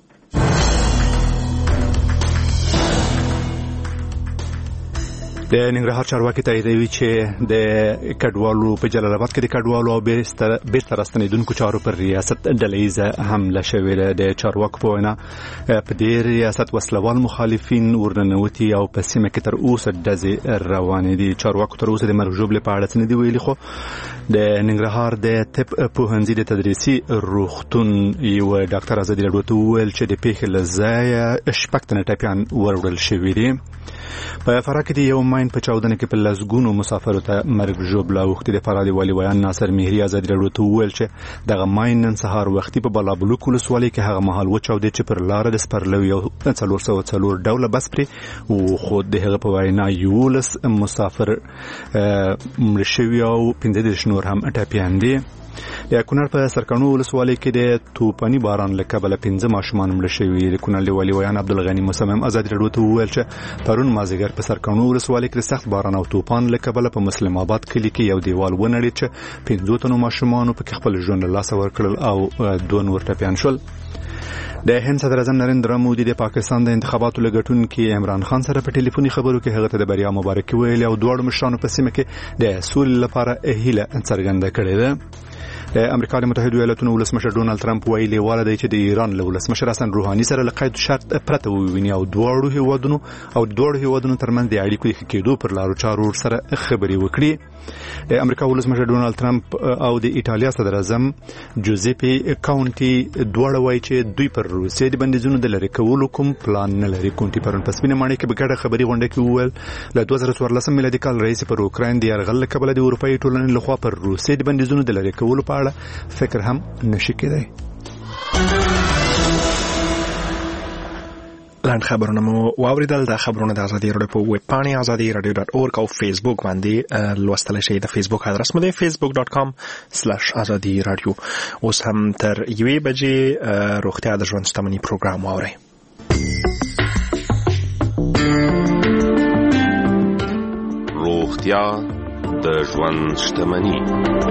د ننګرهار چارواکي تاییدوي چې د کډوالو په جلال آباد کې د کډوالو او بیرته راستنېدونکو چارو پر ریاست ډلهیزه حمله شوې ده. د چارواکو په وینا په دې ریاست وسلوال مخالفین ورننوتي او په سیمه کې تر اوسه ډزې روانې دي. چارواکو تر اوسه د مرګ ژوبلې په اړه څه نه دي ویلي خو د ننګرهار د طب پوهنځي د تدریسي روغتون یو ډاکټر ازادي راډیو ته وویل چې د پیښې له ځایه 6 تنه ټپیان وروړل شوي دي. په فراه کې یو ماین په چاودنه کې په لسګونو مسافرو ته مرګ ژوبله اوښتې. د فراه د والي ویان ناصر مهري ازادي راډیو ته وویل چې دغه ماین نن سهار وختي په بالابلوک ولسوالۍ کې هغه مهال وچاودېد چې پر لاره د سپرلو یو 404 ډوله بس پرې و خو د هغه په وینا 11 مسافر مړه شوي او 15 نور هم ټپیان دي. د کونړ په سرکانو ولسوالۍ کې د توپاني باران له کبله 15 ماشومان مړه شوي. د کونړ د والي ویان عبدالغني مصمم ازادي راډیو ته وویل چې پرون مازدیګر په سرکانو ولسوالۍ کې سخت باران او توپان له کبله په مسلم آباد کلي کې یو دیوال ونړېد چې 15 تنو ماشومان په خپل ژوند له لاسه ورکړل او 2 نور ټپیان شول. د هند صدر اعظم نریندرا مودي د پاکستان د انتخاباتو لګټونکي عمران خان سره په ټلیفوني خبرو کې هغه ته د بریا مبارکي ویلي او دواړو مشرانو په سیمه کې د سولې لپاره هیله څرګنده کړې ده. د امریکا د متحده ایالاتونو ولسمشر ډونالد ټرمپ ویلي و چې د ایران له ولسمشر حسن روحاني سره له قید شرط پرته وویني او دواړو هیوادونو ترمنځ د اړیکو د کېدو پر لارو چارو سره خبرې وکړي. د امریکا ولسمشر ډونالد ټرمپ او د ایټالیا صدر اعظم جوزيپي کاونټي دواړه وایي چې دوی پر روسیې د بندیزونو د لرې کولو کوم پلان نه لري. کاونټي پرون په سپینه ماڼۍ کې په ګډه خبري غونډه کې وویل له 2014 میلادي کال رئیس پر اوکراین د یرغل له کبله د اروپאי ټولنې لخوا پر روسیې د بندیزونو د لرې کولو په اړه فکر هم نشي کېدای. لاند خبرونه مو واوریدل. د خبرونه د ازادي راډیو په ویب پاڼه azadi.radio.org او فیسبوک باندې لوستل شي. د فیسبوک ادرس مو دی facebook.com/azadi radio. اوس هم تر 1 بجې روغتیا د ژوند شتمنۍ پروګرام واورئ. روغتیا د ژوند شتمنۍ.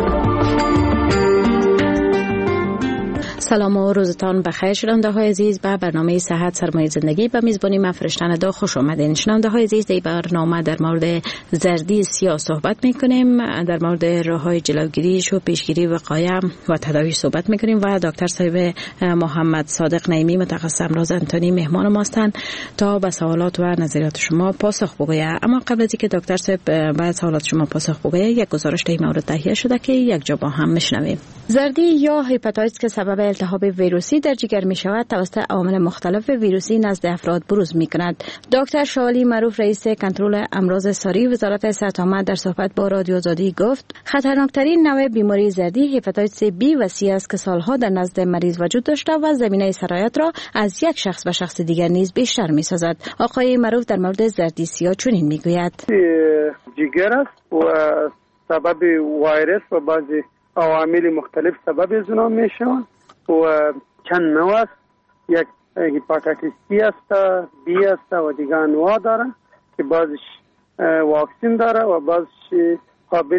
سلام و روزتان بخیر. شنونده های عزیز، به برنامه صحت سرمایه زندگی به میزبانی من فرشتن دا خوش آمدین. شنونده های عزیز، در برنامه در مورد زردی سیاه صحبت میکنیم، در مورد راههای جلوگیریش و پیشگیری وقایع و تداویش صحبت میکنیم و دکتر صاحب محمد صادق نعیمی متخصص امراض انتانی مهمان ما هستند تا به سوالات و نظریات شما پاسخ بگوید. اما قبل از اینکه دکتر صاحب به سوالات شما پاسخ بگوید، یک گزارش در این مورد تهیه شده که یک جا با هم میشنویم. زردی یا هپاتیتس که سبب التهاب ویروسی در جگر می شود توسط عوامل مختلف ویروسی نزد افراد بروز می کند. دکتر شالی معروف رئیس کنترل امراض ساری وزارت صحت عامه در صحبت با رادیو آزادی گفت خطرناکترین نوع بیماری زردی هپاتیتس بی و سی است که سالها در نزد مریض وجود داشته و زمینه سرایت را از یک شخص به شخص دیگر نیز بیشتر می سازد. آقای معروف در مورد زردی سیاه چنین می گوید: جگر است و سبب ویروس و بعضی عوامل مختلف سبب از اون می شوند و چند نوع است. یک هپاتیتس سی است، بی است و دیگه انواع داره که بعضش واکسین داره و بعضش قابل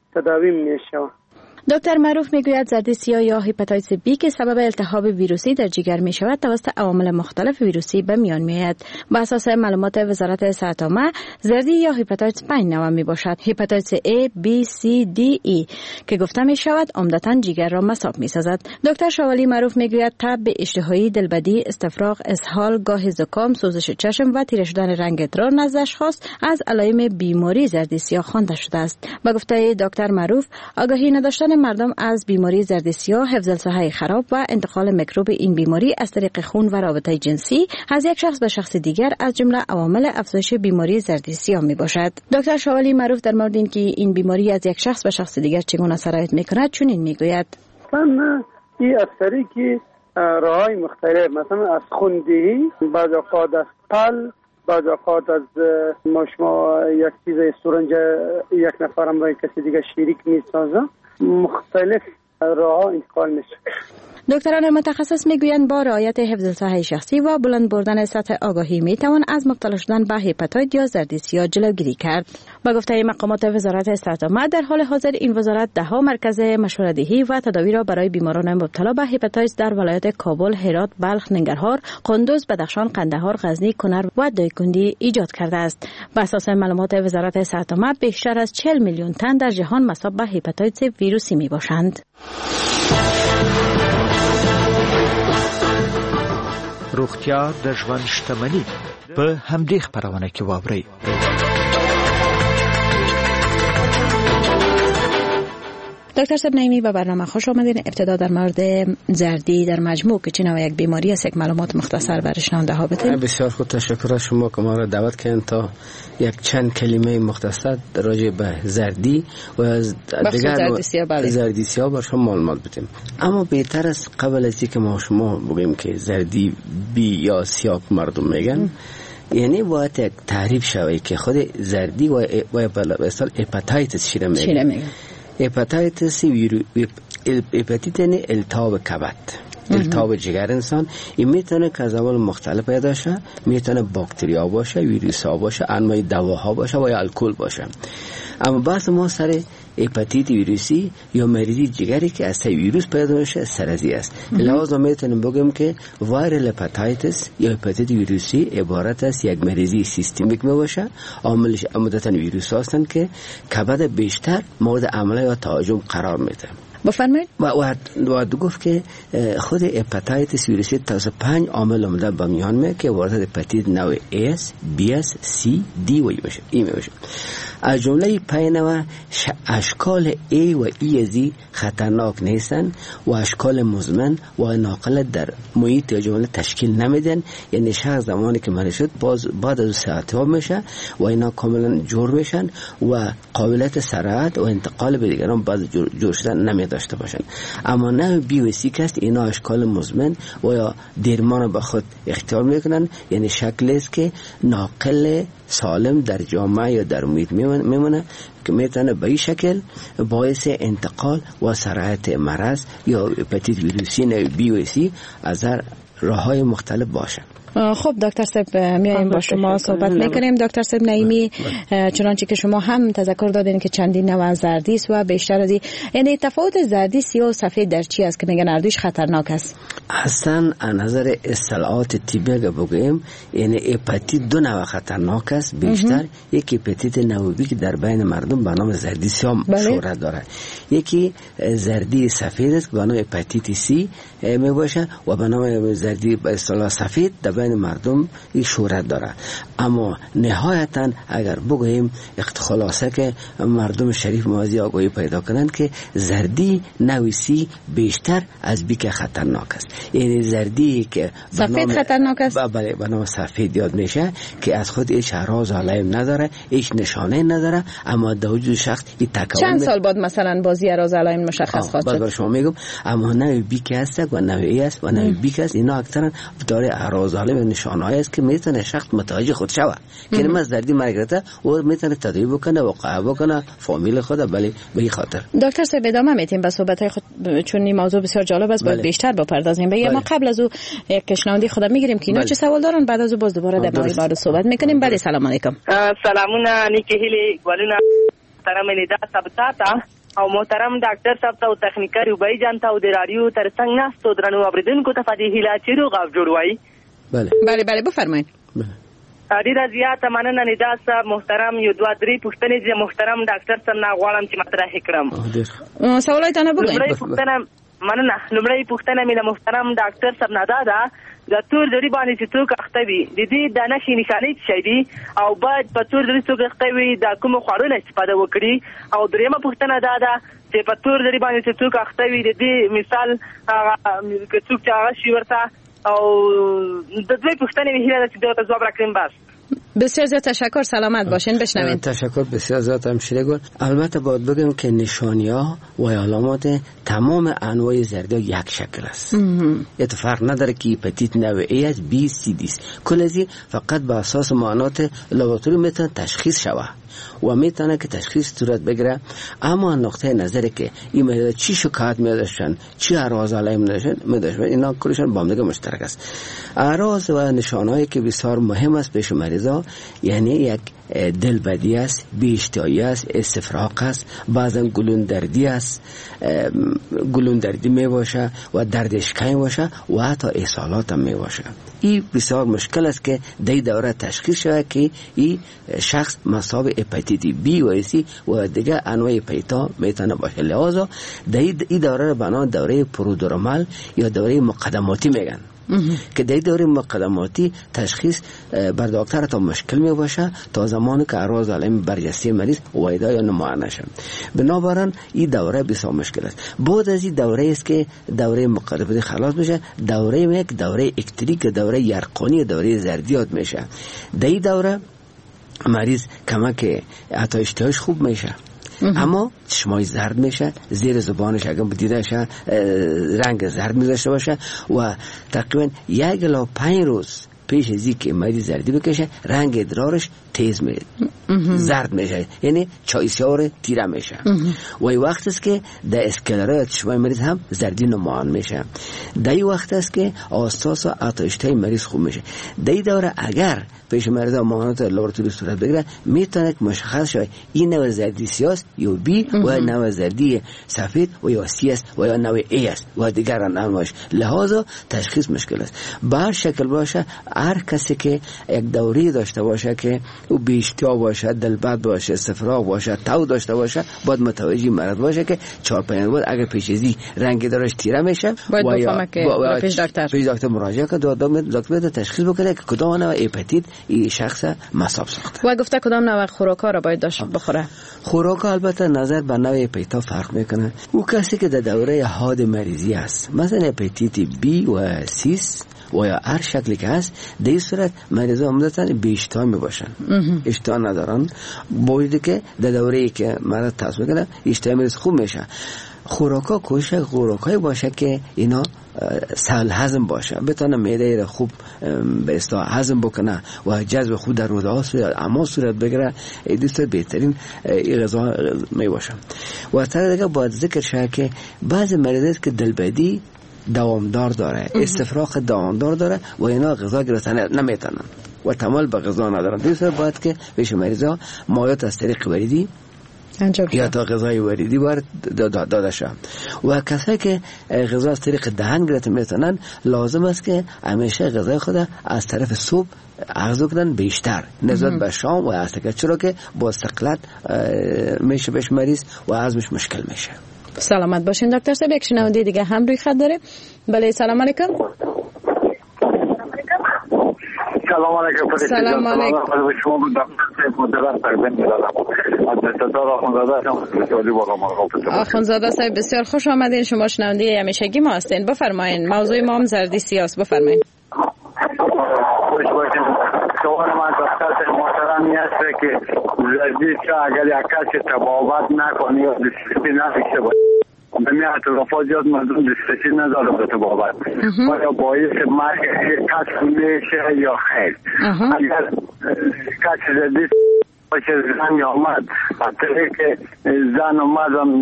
تداوی میشه. دکتر معروف میگوید زردی سیاه یا هپاتیتس بی که سبب التهاب ویروسی در جگر می شود توسط عوامل مختلف ویروسی به میان می آید. بر اساس معلومات وزارت صحت عامه زردی یا هپاتیتس 5 نوع می باشد. هپاتیتس A, B, C, D, E که گفته می شود عمدتاً جگر را مصاب می سازد. دکتر شوالی معروف میگوید تب، اشتهایی، دلبدی، استفراغ، اسهال، گاه زکام، سوزش چشم و تیره شدن رنگ ادرار نزد اشخاص از علائم بیماری زردی سیاه خوانده شده است. با گفته دکتر معروف آگاهی نداشتن مردم از بیماری زردی سیاه، حفظ الصحه خراب و انتقال میکروب این بیماری از طریق خون و رابطه جنسی از یک شخص به شخص دیگر از جمله عوامل افزایش بیماری زردی سیاه می باشد. دکتر شوالی معروف در مورد اینکه این بیماری از یک شخص به شخص دیگر چگونه سرایت میکند چنین میگوید: این از طریق راههای مختلف، مثلا از خوندهی، بعض اوقات از قلب، بعض اوقات از شما یک چیز سرنج یک نفرم با کسی دیگه شریک میسازه، مختلف راه انتقال میشه. دکتران متخصص میگویند با رعایت حفظ الصحه شخصی و بلند بردن سطح آگاهی میتوان از مبتلا شدن به هپاتیت یا زردی سیاه جلوگیری کرد. با گفته مقامات وزارت صحت عامه در حال حاضر این وزارت 10 مرکز مشوره‌دهی و تداوی را برای بیماران مبتلا به هپاتیت در ولایت کابل، هرات، بلخ، ننگرهار، قندوز، بدخشان، قندهار، غزنی، کنر و دایکنډي ایجاد کرده است. بر اساس معلومات وزارت صحت عامه بیشتر از 40 میلیون تن در جهان مصاب به هپاتیت ویروسی میباشند. روغتیا د ژوند شتمني په همدې خبرونه کې واورئ. دکتر صاحب نعیمی به برنامه خوش آمدین. ابتدا در مورد زردی در مجموع که چه نوع یک بیماری است یک معلومات مختصر برای شنونده ها بدین. بسیار خوب، تشکر از شما که ما را دعوت کردین تا یک چند کلمه مختصر راجع به زردی و از دیگر زردی سیاه بر شما معلومات بدیم. اما بهتر است قبل از اینکه ما شما بگیم که زردی بی یا سیاه مردم میگن، یعنی باید یک تعریف شوی که خود زردی و به اصطلاح هپاتیتس چی میگن. هپاتیتس هپاتیت یعنی التهاب کبد، التهاب جگر انسان. این میتونه که از اول مختلف پیدا شه، میتونه باکتریا باشه، ویروس ها باشه، انواع دواها باشه و یا الکل باشه. اما بحث ما سر هپاتیت ویروسی یا مریضی جگری که از ویروس پیدا میشه سرطانی است. لازم میتونیم بگیم که وایرال هپاتیتس یا هپاتیت ویروسی عبارت است یک مریضی سیستمیک باشه. عاملش عمدتاً ویروس هستند که کبد بیشتر مورد حمله یا تهاجم قرار میده. بفرمایید. و گفت که خود هپاتیتس ویروسی توسط 5 عامل عمده به میان میاد که عبارت هپاتیت نوع A، B، C، D و E میشه. از جمله 5 نوع اشکال A و E ازی خطرناک نیستن و اشکال مزمن و ناقل در محیط جمله تشکیل نمیدن. یعنی شخص زمانی که مریض شد بعد از صحت‌یاب میشه و اینا کاملا جور میشن و قابلیت سرعت و انتقال به دیگران بعد جور شدن نمیداشته باشن. اما نه بی و سی کست اینا اشکال مزمن و یا درمان به خود اختیار میکنن. یعنی شکلی است که ناقل سالم در جامعه یا در محیط میمونه که میتونه به این شکل باعث انتقال و سرعت مرض یا هپاتیت ویروسی نوع بی و سی از راه‌های مختلف باشه. خب دکتر صاحب میایم با شما صحبت میکنیم. دکتر صاحب نعیمی، چنانچه که شما هم تذکر دادین که چندین نوع زردی است و بیشتر از یعنی تفاوت زردی سیاه و سفید در چی است که میگن هر دوش خطرناک است؟ اصلا از نظر اصطلاحات طبی اگه بگیم یعنی هپاتیت 2 نوع خطرناک است بیشتر. یکی هپاتیت نوع بی که در بین مردم به نام زردی سیاه شهرت داره. یکی زردی سفید است که به نام هپاتیت سی می باشه و به نام زردی به اصطلاح سفید در بین مردم این شهرت داره. اما نهایتا اگر بگوییم خلاصه که مردم شریف موازی آگاهی پیدا کنند که زردی نوع سی بیشتر از بی که خطرناک است. یعنی زردی که سفید خطرناک است، بله به نام سفید یاد میشه که از خود هیچ اعراض علائم نداره، هیچ نشانه نداره، اما در وجود شخص این تکون چند سال بعد مثلا بازی اعراض علائم مشخص خواهد شد. بعد شما میگم اما نوع بی که است و نوع ای است و نوع بی که است اینا اکثرا داره اعراض علائم و نشانه‌ای است که میتونه شخص متوجه خود شوه که من زردی مرگرته و میتونه تداوی بکنه و قهوه بکنه فامیل خود. بله به این خاطر دکتر صاحب ادامه میتیم به صحبت‌های خود چون این موضوع بسیار جالب است. باید بیشتر بپردازیم. اما قبل از او یک کشناندی خدا میگیریم که اینا چه سوال دارن، بعد از او باز دوباره در مورد صحبت میکنیم. بعد سلام علیکم. سلامونه نیکی هیلی ګلونه تر مې لیدا سبتاتا او محترم ډاکټر صاحب ته او تخنیکر یوبای جان ته او د رادیو ترڅنګ ناستو درنو اوریدونکو ته فدی هیله چې روغ او جوړ وای. بله بفرمایئ. ډیره زیاته مننه ندا صاحب محترم. یو دوه درې پوښتنې چې محترم ډاکټر صاحب نه غواړم چې مطرح کړم. سوالایتونه وګورئ. لومړی پوښتنه مې له محترم ډاکټر صاحب نه ده د تور زړی باندې چې څوک اخته وي د دې د نښې نښانې څه دي او باید په تور زړی څوک اخته وي د کوم خوړو استفاده وکړي. او دریمه پوښتنه ده چې په تور زړی باندې چې څوک اخته وي د دې مثال که څوک چې هغه شي ورته او د دوی پوښتنې مې هیله ده چې دوی ځواب راکړم. بس بسیار زیاد تشکر. سلامت باشین. بشنوین. تشکر بسیار زیاد همشیره گل. البته باید بگم که نشانی‌ها و علامات تمام انواع زردی یک شکل است. اتفاق نداره که هپاتیت نوع A از B C D است. کل از فقط به اساس معاینات لابراتوری میتونه تشخیص شود و میتونه که تشخیص صورت بگیره. اما نقطه نظری که این مریض چی شکایت میداشتن چی اعراض علائم میداشتن اینا کلشون با هم دیگه مشترک است. اعراض و نشانهایی که بسیار مهم است پیش مریضا یعنی یک دلبدی است، بی‌اشتهایی است، استفراغ است، بعضا گلوندردی است، گلوندردی می باشه و درد اشکای باشه و حتی اسهالات هم می باشه. این بسیار مشکل است که در دوره تشخیص شود که این شخص مصاب هپاتیت B و C و دیگه انواع هپاتیت میتونه باشه. لذا در این دوره را به نام دوره پرودرمال یا دوره مقدماتی میگن که در دوره مقدماتی تشخیص بر دکتر تا مشکل می باشه تا زمانی که اعراض علائم برجسته مریض وایدا یا نمایان نشه. بنابراین این دوره بسیار مشکل است. بعد از این دوره است که دوره مقدماتی خلاص میشه، دوره یک دوره اکتریک، دوره یرقانی، دوره زردیات میشه. در این دوره مریض کمک حتی اشتهاش خوب میشه اما چشمای زرد میشه، زیر زبانش اگه دیده شه رنگ زرد میذاشته باشه و تقریبا 1 الی 5 روز پیش از اینکه مریض زردی بکشه رنگ ادرارش تیز میشه، زرد میشه، یعنی چایسیار تیره میشه و این وقت است که در اسکلرای چشمای مریض هم زردی نمایان میشه. در این وقت است که آستاس و آتشتای مریض خوب میشه. در این دوره اگر پیش مریض معاینات لابراتوری صورت بگیره میتونه مشخص شود این نوع زردی سیاست یا بی و نوع زردی سفید و یا سی است و یا نوع ای است و دیگر انواعش. لحاظا تشخیص مشکل است. به هر شکل باشه هر کسی که یک دوره داشته باشه که او بی‌اشتها باشه، دلبد باشه، استفراغ باشه، تو داشته باشه باید متوجه مرض باشه که 4-5 روز اگر پیش ازی رنگ دارش تیره میشه و یا پیش دکتر مراجعه کنه دکتر تشخیص بکنه که کدام نوع هپاتیت این شخص مصاب ساخته. و گفته کدام نوع خوراک‌ها را باید داشت بخوره؟ خوراک البته نظر به نوع هپاتیت فرق میکنه. او کسی که در دوره حاد مریضی است مثلا هپاتیت B و C و یا هر شکلی که هست در این صورت مریضا عمدتاً بی‌اشتها می باشن، اشتها ندارن. باید که در دوره‌ای که مرض تصمیم کنه اشتها مریض خوب میشه. خوراکا کوشش خوراکای باشه که اینا سهل هضم باشه، بتونه معده را خوب به اصطلاح هضم بکنه و جذب خود در روده اما صورت بگیره. دوست بهترین غذا می باشه. و از طرف دیگه باید ذکر شه که بعضی مریضا که دلبدی دوامدار داره، استفراغ دوامدار داره و اینا غذا گرفتن نمیتونن و تمایل به غذا ندارن. دوست باید که بهش مریضا مایات از طریق وریدی یا تا غذای وریدی باید داده شه. و کسایی که غذا از طریق دهن گرفته میتونن لازم است که همیشه غذای خود از طرف صبح اخذ کنن بیشتر نسبت به شام و عصر، چرا که با استقلال میشه بهش مریض و هضمش مشکل میشه. سلامت باشین دکتر صاحب. یک شنونده دیگه هم روی خط داره. بله سلام علیکم. سلام علیکم. سلام علیکم. شما آخوندزاده صاحب بسیار خوش آمدین. شما شنونده همیشگی ما هستین. بفرمایین. موضوع ما هم زردی سیاست. بفرمایین. خوش باشین. سوال من دکتر محترمی است که زردی اگر یک کسی تبابت نکنه یا دیسپلین نفیشه باشه به میاد رفا زیاد مردم دیسپلین نداره به تبابت یا باعث مرگ کسی میشه یا خیر. اگر کسی زردی باشه زن آمد حتی که زن آمدم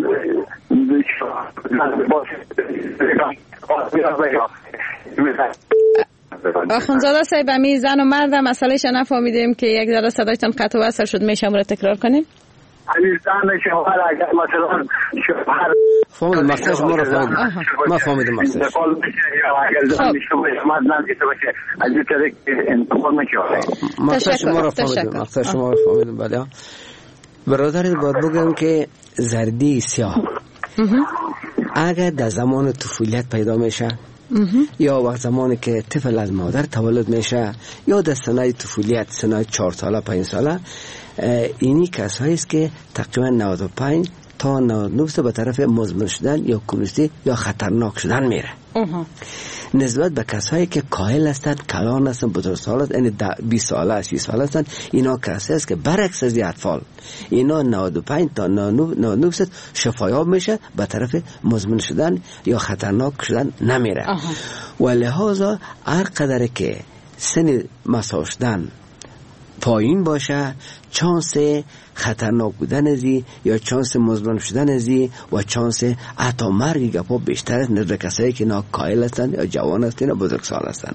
آخوندزاده صاحب امی زن و مرد مسئلهش نفهمیدیم که یک ذره صدایتان قطع و وصل شد. میشه امور تکرار کنیم؟ عزیزان شوهر اگر مثلا شوهر فهمید مقصد شما رو فهمید ما فهمیدم مقصد انتقال میشه یا اگر زن شما نزدیک باشه از این طریق انتقال میشه. مقصد شما رو فهمیدم، مقصد شما رو فهمیدم. بله برادر باید بگم که زردی سیاه اگر در زمان طفولیت پیدا میشه یا وقت زمانی که طفل از مادر تولد میشه یا در سنای طفولیت سنای 4 ساله 5 ساله، اینی کسایی است که تقریبا 95 تا 99% به طرف مزمن شدن یا کمونیستی یا خطرناک شدن میره. نسبت به کسایی که کاهل هستند، کلان هستند، بزرگسال هستند، یعنی 20 ساله 30 ساله هستند، اینا کسایی است که برعکس از اطفال اینا 95 تا 99% شفایاب میشه، به طرف مزمن شدن یا خطرناک شدن نمیره. و لحاظا هر قدر که سن مساو شدن پایین باشه، چانس خطرناک بودن ازی یا چانس مزمن شدن ازی و چانس حتی مرگ گپا بیشتر است نزد کسایی که ناکایل هستند یا جوان هستند یا بزرگسال هستند.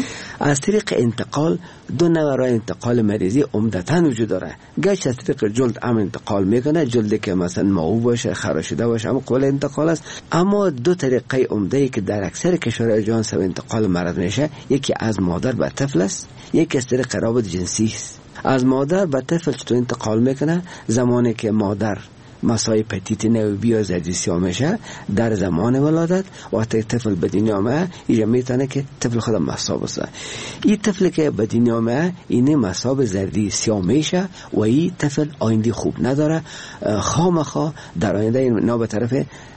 از طریق انتقال دو نوع راه انتقال مریضی عمدتاً وجود داره. گرچه از طریق جلد هم انتقال میکنه، جلدی که مثلا معوج باشه، خراشیده باشه، هم قابل انتقال است. اما دو طریقه عمده‌ای که در اکثر کشورهای جهان سبب انتقال مرض میشه، یکی از مادر به طفل است، یکی از طریق روابط جنسی است. از مادر به طفل چطور انتقال میکنه؟ زمانی که مادر مسای پتیت نوبی یا زردی سیاه میشه در زمان ولادت، وقتی طفل به دنیا میاد اینجا میتونه که طفل خود مصاب است. این طفل که به دنیا میاد این مصاب زردی سیاه میشه و این طفل آینده خوب نداره، خامخا در آینده اینا به طرف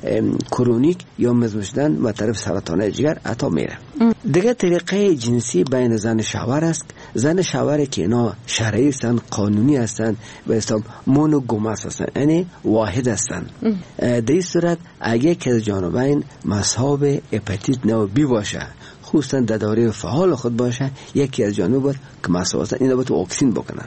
کرونیک یا مزمن شدن به طرف سرطان جگر عطا میره. دیگه طریقه جنسی بین زن شوهر است. زن شوهر که اینا شرعی هستند، قانونی هستند، به حساب مونوگامس هستند، یعنی واحد هستند. در این صورت اگه که جانبین مصاب هپاتیت نوع بی باشه، خصوصا در دوره فعال خود باشه، یکی از جانب بود که مصاب هستند، اینا باید واکسین بکنن.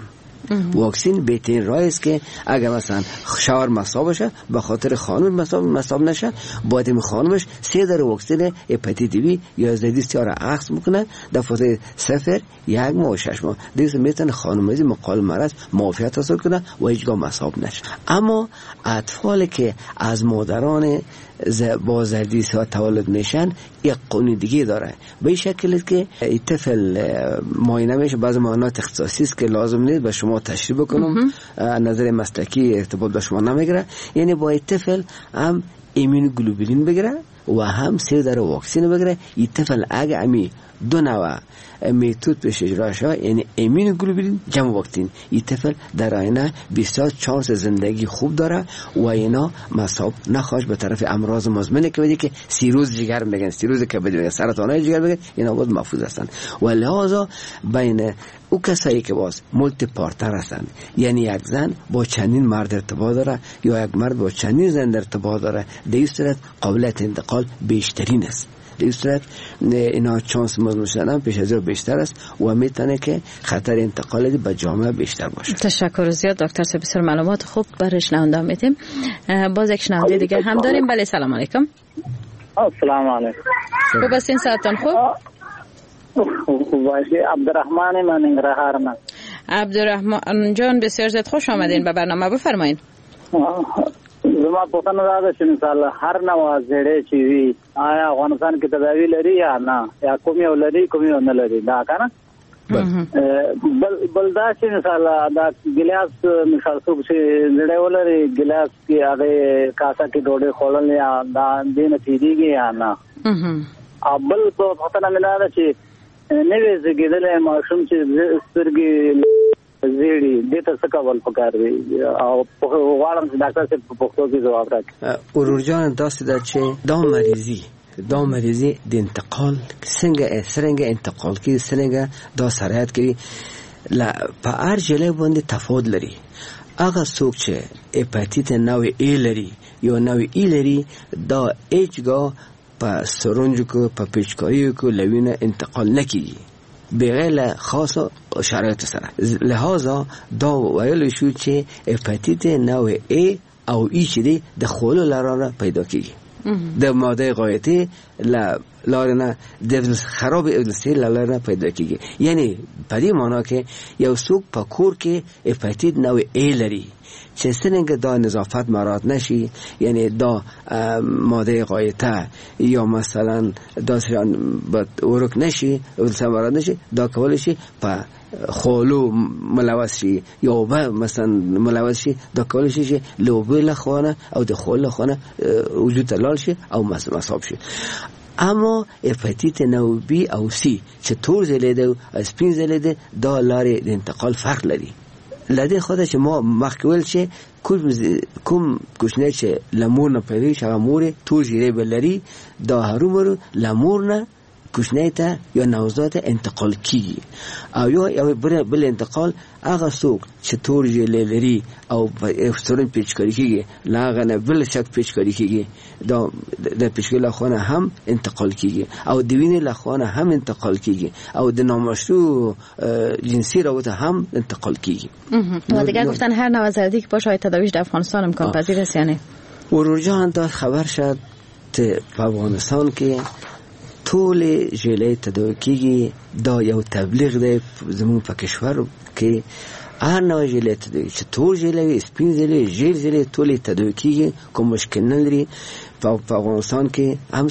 واکسین بهترین راه است که اگر مثلا شوهر مصاب باشه به خاطر خانم مصاب نشه، باید این خانمش 3 در واکسین هپاتیت بی یا زردی سیاه را اخذ میکنه در فاصله 0 1 ماه و 6 ماه. دیگه میتونه خانم از مقابل مرض معافیت حاصل کنه و هیچگاه مصاب نشه. اما اطفالی که از مادران با زردی سیاه تولد میشن یک قانون دیگه داره، به این شکل که این طفل معاینه میشه. بعضی معاینات اختصاصی است که لازم نیست به شما تشریح بکنم، نظر مسلکی ارتباط با شما نمیگیره. یعنی با این طفل هم ایمونوگلوبولین بگیره و هم 3 در واکسین بگیره. این طفل اگه امی دو نوع میتود بهش اجرا شود، یعنی ایمونوگلوبولین جمع واکسین، این طفل در آینده بسیار چانس زندگی خوب داره و اینا مصاب نخواهد به طرف امراض مزمن کبدی که سیروز جگر میگن، سیروز کبدی میگن، سرطانای جگر میگن، اینا بود محفوظ هستند. و لحاظا بین او کسایی که باز مولتی پارتنر هستند، یعنی یک زن با چندین مرد ارتباط داره یا یک مرد با چندین زن ارتباط داره، در این صورت قابلیت انتقال بیشترین است. در این صورت اینا چانس مزمن شدن پیش از بیشتر است و میتونه که خطر انتقال به جامعه بیشتر باشه. تشکر زیاد دکتر صاحب، بسیار معلومات خوب برای شنونده میدیم. باز یک شنونده دیگه هم داریم. بله سلام علیکم. السلام علیکم. خوب هستین؟ ساعتان خوب؟ خوبی. عبدالرحمن من انگرهارم. عبدالرحمن جان بسیار زیاد خوش آمدین به برنامه، بفرمایید. زما پوښتنه دا ده چې مثال هر نوع زړې چې وي آیا افغانستان کې تداوی لري یا نه، یا کوم یو لري کوم یو نه لري، دا کنه بل دا چې مثال دا ګلاس مثال څوک چې زړې ولري ګلاس کې هغه کاسه کې ډوډۍ خوړل یا دا دینه تیریږي یا نه. بل پوښتنه مې دا ده چې نوې زیږیدلې ماشوم چې سترګې زیړی دته څه کول پکار دی او غواړم چې ډاکټر صاحب په پښتو کې جواب راکړي. ورورجان داسې ده چې دا مریضي د انتقال څنګه انتقال کی څنګه دا سرایت کی په هر جله باندې تفاوت لري. هغه څوک چې هپاتیت نوع ای لري یا نوع ای لري دا هیڅگاه په سرنج کو په پیچکاری کو لوینه انتقال نکیږي بغیر خاص شرایط سره. لحاظا دا ویل شو چې هپاتیت نوع ای او ای چې دی د خولو لرانه پیدا کیږي، د ماده غایطی لارنه د خراب ادلسی لارنه پیدا کیږي. یعنی په دې معنا کې یو څوک په کور کې هپاتیت نوع ای لري چې څنګه دا نظافت مراعات نشي، یعنی دا ماده غایطه یا مثلا دا ورک نشي مراعات نشي، دا کول شي په خولو ملوث شي یا مثلا ملوث شي، دا کول شي چې لوبه لخوانه او د خول لخوانه وجود تلال شي او مصاب شي. اما هپاتیت نوع بی او سی چې تور زلیده و سپین زلیده دا لارې د انتقال فرق لري. لده خوده چې ما مخکول چې کوم کوشنه چې لمور نه پیوی شغه مور تور زیره بلری دا هرو لمور نه کوشنه ته یا نوزاد انتقال کیږي او یا بل انتقال هغه څوک چې تور زیره لري او افسرون پیچکاری کیږي لاغه نه بل شک پیچکاری کیږي دا د پیچکل خونه هم انتقال کیږي او د وینې لخوانه هم انتقال کیږي او د نامشروع جنسی روابط هم انتقال کیږي. و دیگه گفتن هر نوع زردی که باشه تداویش در افغانستان امکان پذیر است یعنی ورور جان دا خبر شد په افغانستان کې ټول ژلې تداوی کیږي، دا یو تبلیغ دی زموږ په کشور کې هر نوع ژلې تداوی چې تور ژلې سپین ژلې ژیل ژلې ټول تداوی کیږي، کوم مشکل نه لري. په افغانستان کې هم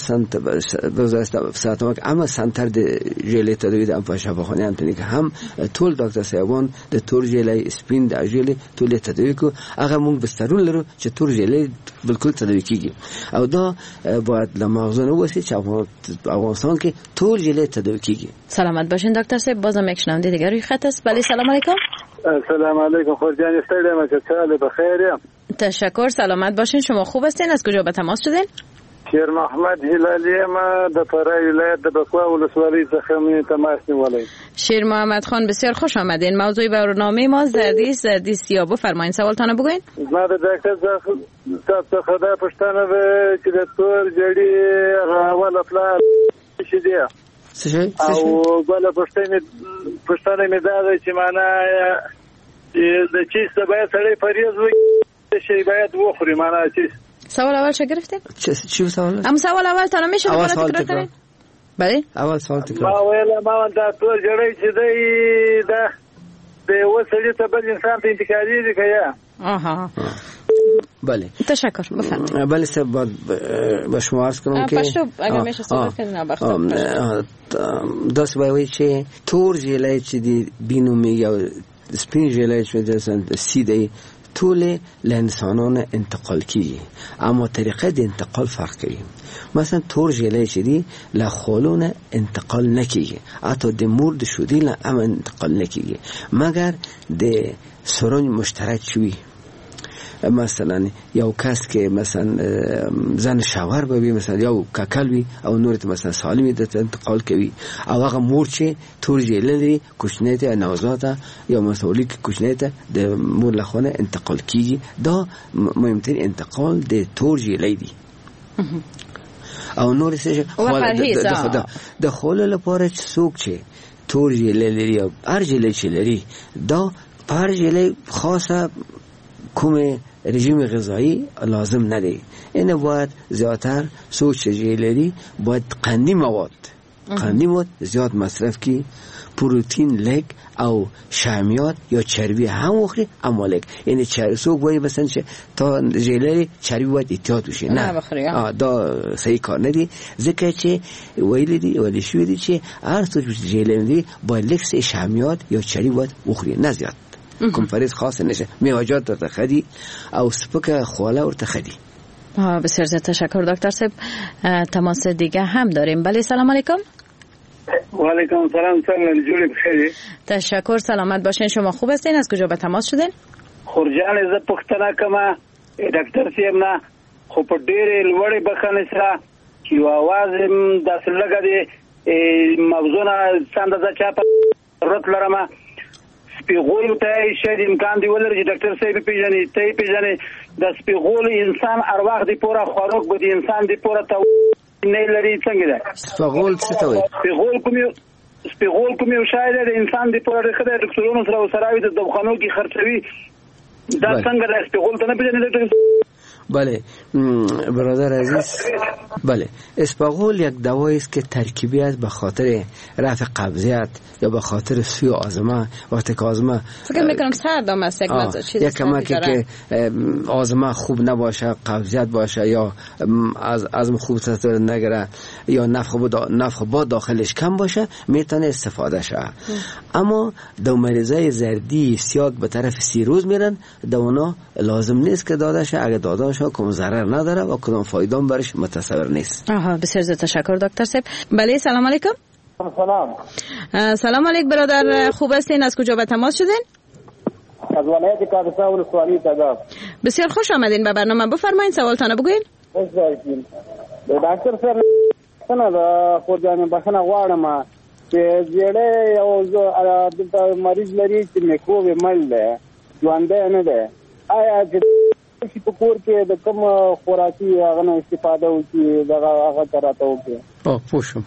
هم سنتر د ژلې تداوی د په شفاخانه انتنی کې هم ټول ډاکټر صاحبان د تور ژلې سپین د ژلې ټول تداوی کو، هغه موږ بسترون لرو چې تور ژلې بالکل تداوی کیږي او دا باید لمغزونه وسی چې افغانستان کې ټول ژلې تداوی کیږي. سلامت باشین دکتر صاحب. بازم یک شنونده دیگه روی خط است. بله سلام علیکم. سلام علیکم خورجان استادم که چاله بخیر. تشکر. سلامت باشین. شما خوب هستین؟ از کجا به تماس شدین؟ شیر محمد هلالی ما د فرای ولایت د بکوا ولسوالی څخه می تماس نیولای. شیر محمد خان بسیار خوش آمدین. موضوع برنامه ما زردی سیاه. بفرمایید سوالتان بگوین. ما د ډاکټر صاحب څخه دا پښتنه چې د تور جړی راول افلا شي دی او بل پښتنه می دا چې معنا د چی سبا سړی فریض وي شی باید وخوري معنا چی. سوال اول چه گرفتین؟ چی سوال؟ ام سوال اول تا نمیشه دوباره تکرار کنین؟ بله؟ اول سوال تکرار. ما دا تور جړی چې دی دا د وسړي ته بل انسان ته انتقالي دي که یا؟ آها. بله. تشکر. بفرمایید. بله سب با شما عرض کنم که پشتو اگر میشه صحبت کنین دست باید چه تور جلای چه دی بینو میگه و سپین جلای چه دی سی دی طول لانسانان انتقال کیږي اما طریقه د انتقال فرق کوي. مثلا تور ژلې چې دی له خولونه انتقال نکیږي، حتی د مور د شودي له هم انتقال نکیږي مگر د سرنج مشترک شوی. مثلا یو کس که مثلا زن شاور بوي مثلا یو ککل وي او نور ته مثلا سالمی د انتقال کوي او هغه مور چې تور ژلې لري کوچنی ته نوزاده یا مسؤلیت کوچنی ته د مور له خونه انتقال کیږي. دا مهمترین انتقال د تور ژلې دی او نور څه د خول لپاره څوک چې تور ژلې لري او هر ژلې چې لري دا پر ژلې خاصه کومه رژیم غذایی لازم نداره. این باید زیادتر سوچ جیلری باید قندی مواد زیاد مصرف کی، پروتین لگ او شحمیات یا چربی هم وخوری اما لگ، یعنی سوک باید مثلا تا جیلری چربی باید احتیاط بشه نه بخوری. دا صحیح کار ندی ذکر چه ولی شویدی چه هر سوچ جیلری دی باید لگ شحمیات یا چربی باید وخوری نه زیاد. کنفرانس خاص نشه میوجات ورته خدي او سپکه خواله ورته خدي. بسیار زیاد تشکر دکتر صاحب. تماس دیگه هم داریم. بله سلام علیکم. و علیکم السلام. سلام جوړ بخیر. تشکر. سلامت باشین. شما خوب هستین؟ از کجا به تماس شدین؟ خورجان ز پښتنه کما ډاکټر صاحب نه خو په ډېر لوړې بخنه سره چې आवाज د سلګه دی موضوع نه څنګه چا په رات لرمه سپیغول ته شاید امکان دی ولري چې ډاکټر صاحب پیژنې د سپیغول انسان ارواح دی پورا خوراک به دی انسان دی پورا ته نه لري څنګه ده سپیغول څه ته وایي؟ سپیغول کوم یو شاید د انسان دی پورا رخه د ډاکټرونو سره وسراوي د دواخانو کې خرڅوي دا څنګه د سپیغول ته نه پیژنې بله برادر عزیز، بله اسپاغول یک دوایی است که ترکیبی است به خاطر رفع قبضیت یا به خاطر سوی آزمه. وقتی که آزمه فکر میکنم سردم است یک کمکی که آزمه خوب نباشه، قبضیت باشه یا از خوب تاثیر نگیره یا نفخ باد داخلش کم باشه میتونه استفاده شه. اما دو مریضای زردی سیاه به طرف 30 روز میرن، دونا لازم نیست که داده شه. اگه داده شه کم ضرر نداره و کدام فایده هم برش متصور نیست. بسیار زیاد تشکر دکتر صاحب. بله سلام علیکم. سلام علیکم برادر، خوب هستین؟ از کجا به تماس شدین؟ از ولایت کابسا ولسوالی تگاب. بسیار خوش آمدین به برنامه، بفرمایید سوالتان بگوین. دکتر صاحب څنګه د خورجان بخنه غواړم چې زیړې او د مریض لري چې میکروب مل ده ژوندې نه ده، آیا چې په کور کې د کوم خوراکي هغه نه استفاده وکړي دغه هغه تراته وکړي؟ پوشم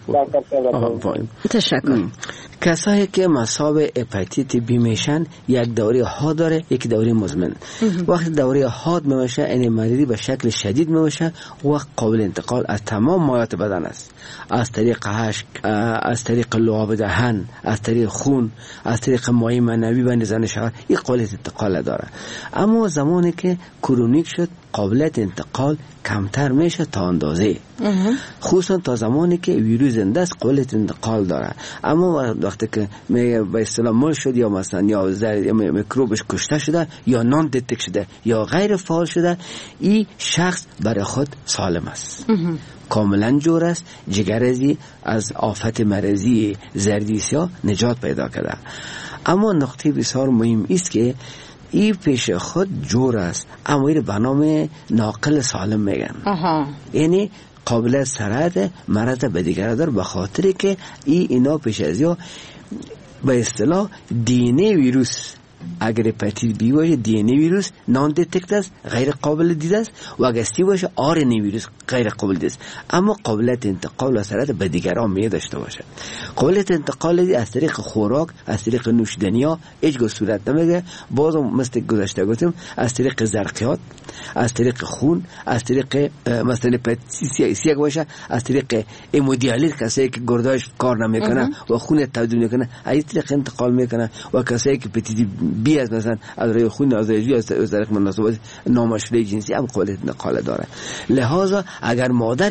تشکر. کسایی که مصاب هپاتیت بی میشن یک دوره حاد داره، یک دوره مزمن. وقتی دوره حاد میشه این مریضی به شکل شدید میشه، وقت قابل انتقال از تمام مایات بدن است، از طریق اشک، از طریق لعاب دهن، از طریق خون، از طریق مایع منوی و نزن شعر، این قابلیت انتقال داره. اما زمانی که کرونیک شد قابلیت انتقال کمتر میشه تا اندازه، خصوصا تا زمانی که ویروس زنده است قابلیت انتقال داره. اما وقتی که به اصطلاح مر شد یا مثلا یا میکروبش کشته شده یا نان دیتک شده یا غیر فعال شده، این شخص برای خود سالم است، کاملا جور است، جگرزی از آفت مرضی زردی سیاه نجات پیدا کرده. اما نقطه بسیار مهم است که این پیش خود جور است، اما این به نام ناقل سالم میگن. یعنی قابل سرعت مرض به دیگر دار، به خاطر که اینا پیش از یا به اصطلاح دینه ویروس، اگر هپاتیت بی باشه دینه ویروس نان دیتکت است، غیر قابل دید است، و اگر سی باشه آرنه ویروس غیر قابل دید است، اما قابلیت انتقال و سرعت به دیگران می داشته باشه. قابلیت انتقال از طریق خوراک، از طریق نوشیدنی ها هیچ گونه صورت نمیگیره. بازم مثل گذشته گفتم از طریق زرقیات، از طریق خون، از طریق مثلا هپاتیت سی باشه از طریق همودیالیز، کسایی که گرداش کار نمیکنه و خون تبدیل میکنه از طریق انتقال میکنه، و کسایی که هپاتیت بی از مثلا از روی خون از طریق مناسبات نامشروع جنسی هم قابلیت انتقال داره. لذا اگر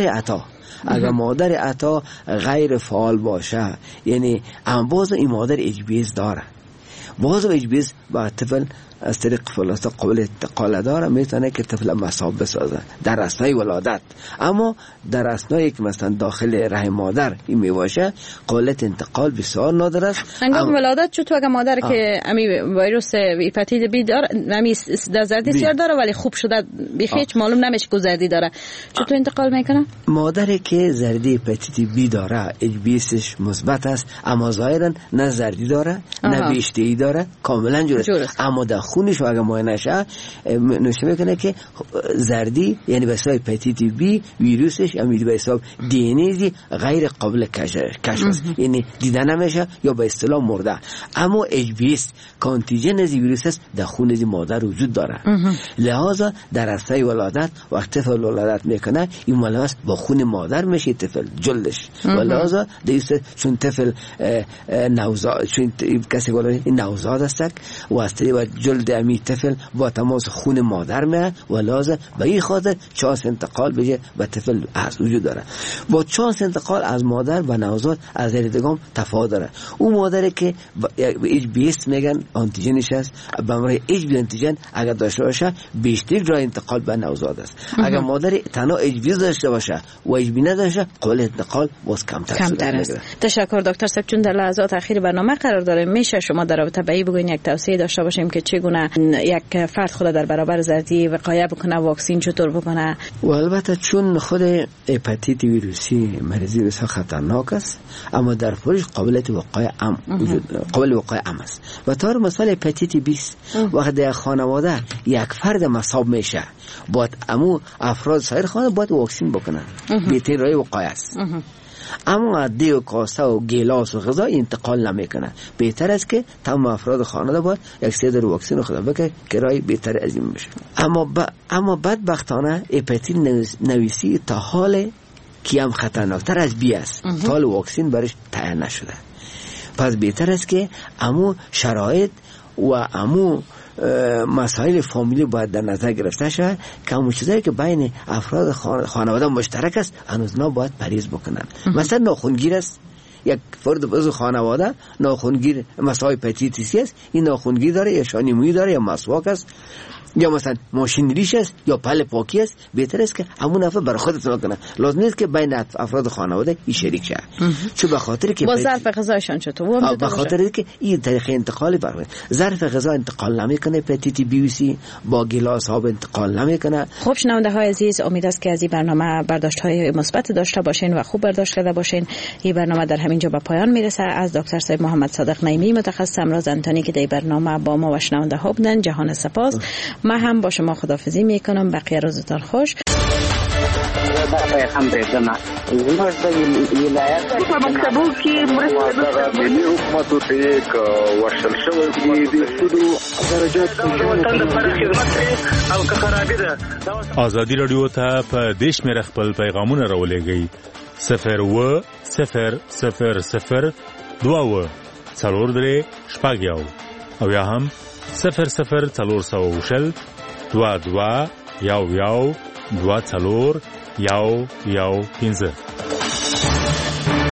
مادر عطا غیر فعال باشه، یعنی باز این مادر اجبیز داره، باز اجبیز با طفل از طریق فلسطه قابل انتقال داره، میتونه که طفل مصاب بسازه در اثنای ولادت. اما در اثنایی که مثلا داخل رحم مادر این میباشه قابلیت انتقال بسیار نادر است. هنگام ولادت چطور اگه مادر که امی ویروس هپاتیت بی داره، امی زردی سیار داره ولی خوب شده هیچ معلوم نمیشه که زردی داره، چطور انتقال میکنه؟ مادری که زردی هپاتیت بی داره اچ مثبت است، اما ظاهرا نه زردی داره نه بیشتری داره، کاملا جور است. اما در خونش اگه معاینه شه نشون میکنه که زردی یعنی به حساب هپاتیت بی ویروسش امید به حساب دی ان ای غیر قابل کشف است، یعنی دیده نمیشه یا به اصطلاح مرده. اما اچ بی اس کانتیجن از ویروس است در خون از مادر وجود داره. لذا در اثنای ولادت وقتی طفل ولادت میکنه این ملوث با خون مادر میشه طفل جلدش، لذا چون طفل نوزاد، چون کسی ولادت نوزاد است و از طریق جلد امی طفل با تماس خون مادر میاد و لازم به این خاطر چانس انتقال بشه به طفل از وجود داره. با چانس انتقال از مادر به نوزاد از دیدگام تفاوت داره. اون مادری که ایچ بی اس میگن آنتیژنش است، به امر ایچ بی آنتیژن اگر داشته باشه بیشتر راه انتقال به نوزاد است. اگر مادر تنها ایچ بی داشته باشه و ایچ بی نداشته قابل انتقال باز کمتر است. تشکر دکتر صاحب. چون در لحظات اخیر برنامه قرار داریم، میشه شما در رابطه با این بگوین یک توصیه داشته باشیم که چگونه یک فرد خود در برابر زردی وقایه بکنه، واکسین چطور بکنه؟ و البته چون خود هپاتیت ویروسی مریضی بسیار خطرناک است، اما در پرش قابلیت وقایع قابل وقایع است. و طور مثال هپاتیت بی وقتی در خانواده یک فرد مصاب میشه باید امو افراد سایر خانواده باید واکسین بکنن، بهترین راه وقایع است. اما عده و کاسه و گیلاس و غذا انتقال نمیکنه. بهتر است که تمام افراد خانواده باید یک سری واکسن خود بگه که رای بهتر از این بشه. اما بدبختانه هپاتیت نویسی تا حال که هم خطرناکتر از بی است. تا حال واکسن برش تعیین نشده. پس بهتر است که امو شرایط و امو مسائل فامیلی باید در نظر گرفته شود که همون چیزایی که بین افراد خانواده مشترک است هنوز باید پرهیز بکنن. مثلا ناخونگیر است، یک فرد عضو خانواده ناخونگیر، مثلا هپاتیت سی است، این ناخونگیر داره یا شانه مویی داره یا مسواک است یا مثلا ماشین ریش است یا پل پاکی است، بهتر است که همون نفر برای خودت نکنه. لازم نیست که بین افراد خانواده این شریک شه. چون به خاطر که با ظرف غذایشان چطور به خاطر که این طریق انتقالی برای ظرف غذا انتقال نمیکنه، هپاتیت بی و سی با گلاس ها انتقال نمیکنه. خب شنونده های عزیز، امید است که از این برنامه برداشت های مثبت داشته باشین و خوب برداشت کرده باشین. این برنامه در همین جا به پایان میرسه. از دکتر صاحب محمد صادق نعیمی متخصص امراض انتانی که در برنامه با ما و شنونده ها بودن جهان سپاس. من هم با شما خداحافظی میکنم. بقیه روزتان خوش. هم بزنه زموږ د ولایت په مکتبو کې مرسته ملي حکومت ته یک ورشل شوی دی سودو درجات وطن لپاره خدمت او که خرابې ده. ازادي رادیو ته په دیش مې خپل پیغامونه راولېږئ 02000 2 څلور درې شپږ یو او یا هم 00400 22 یو 2 څلور یو 15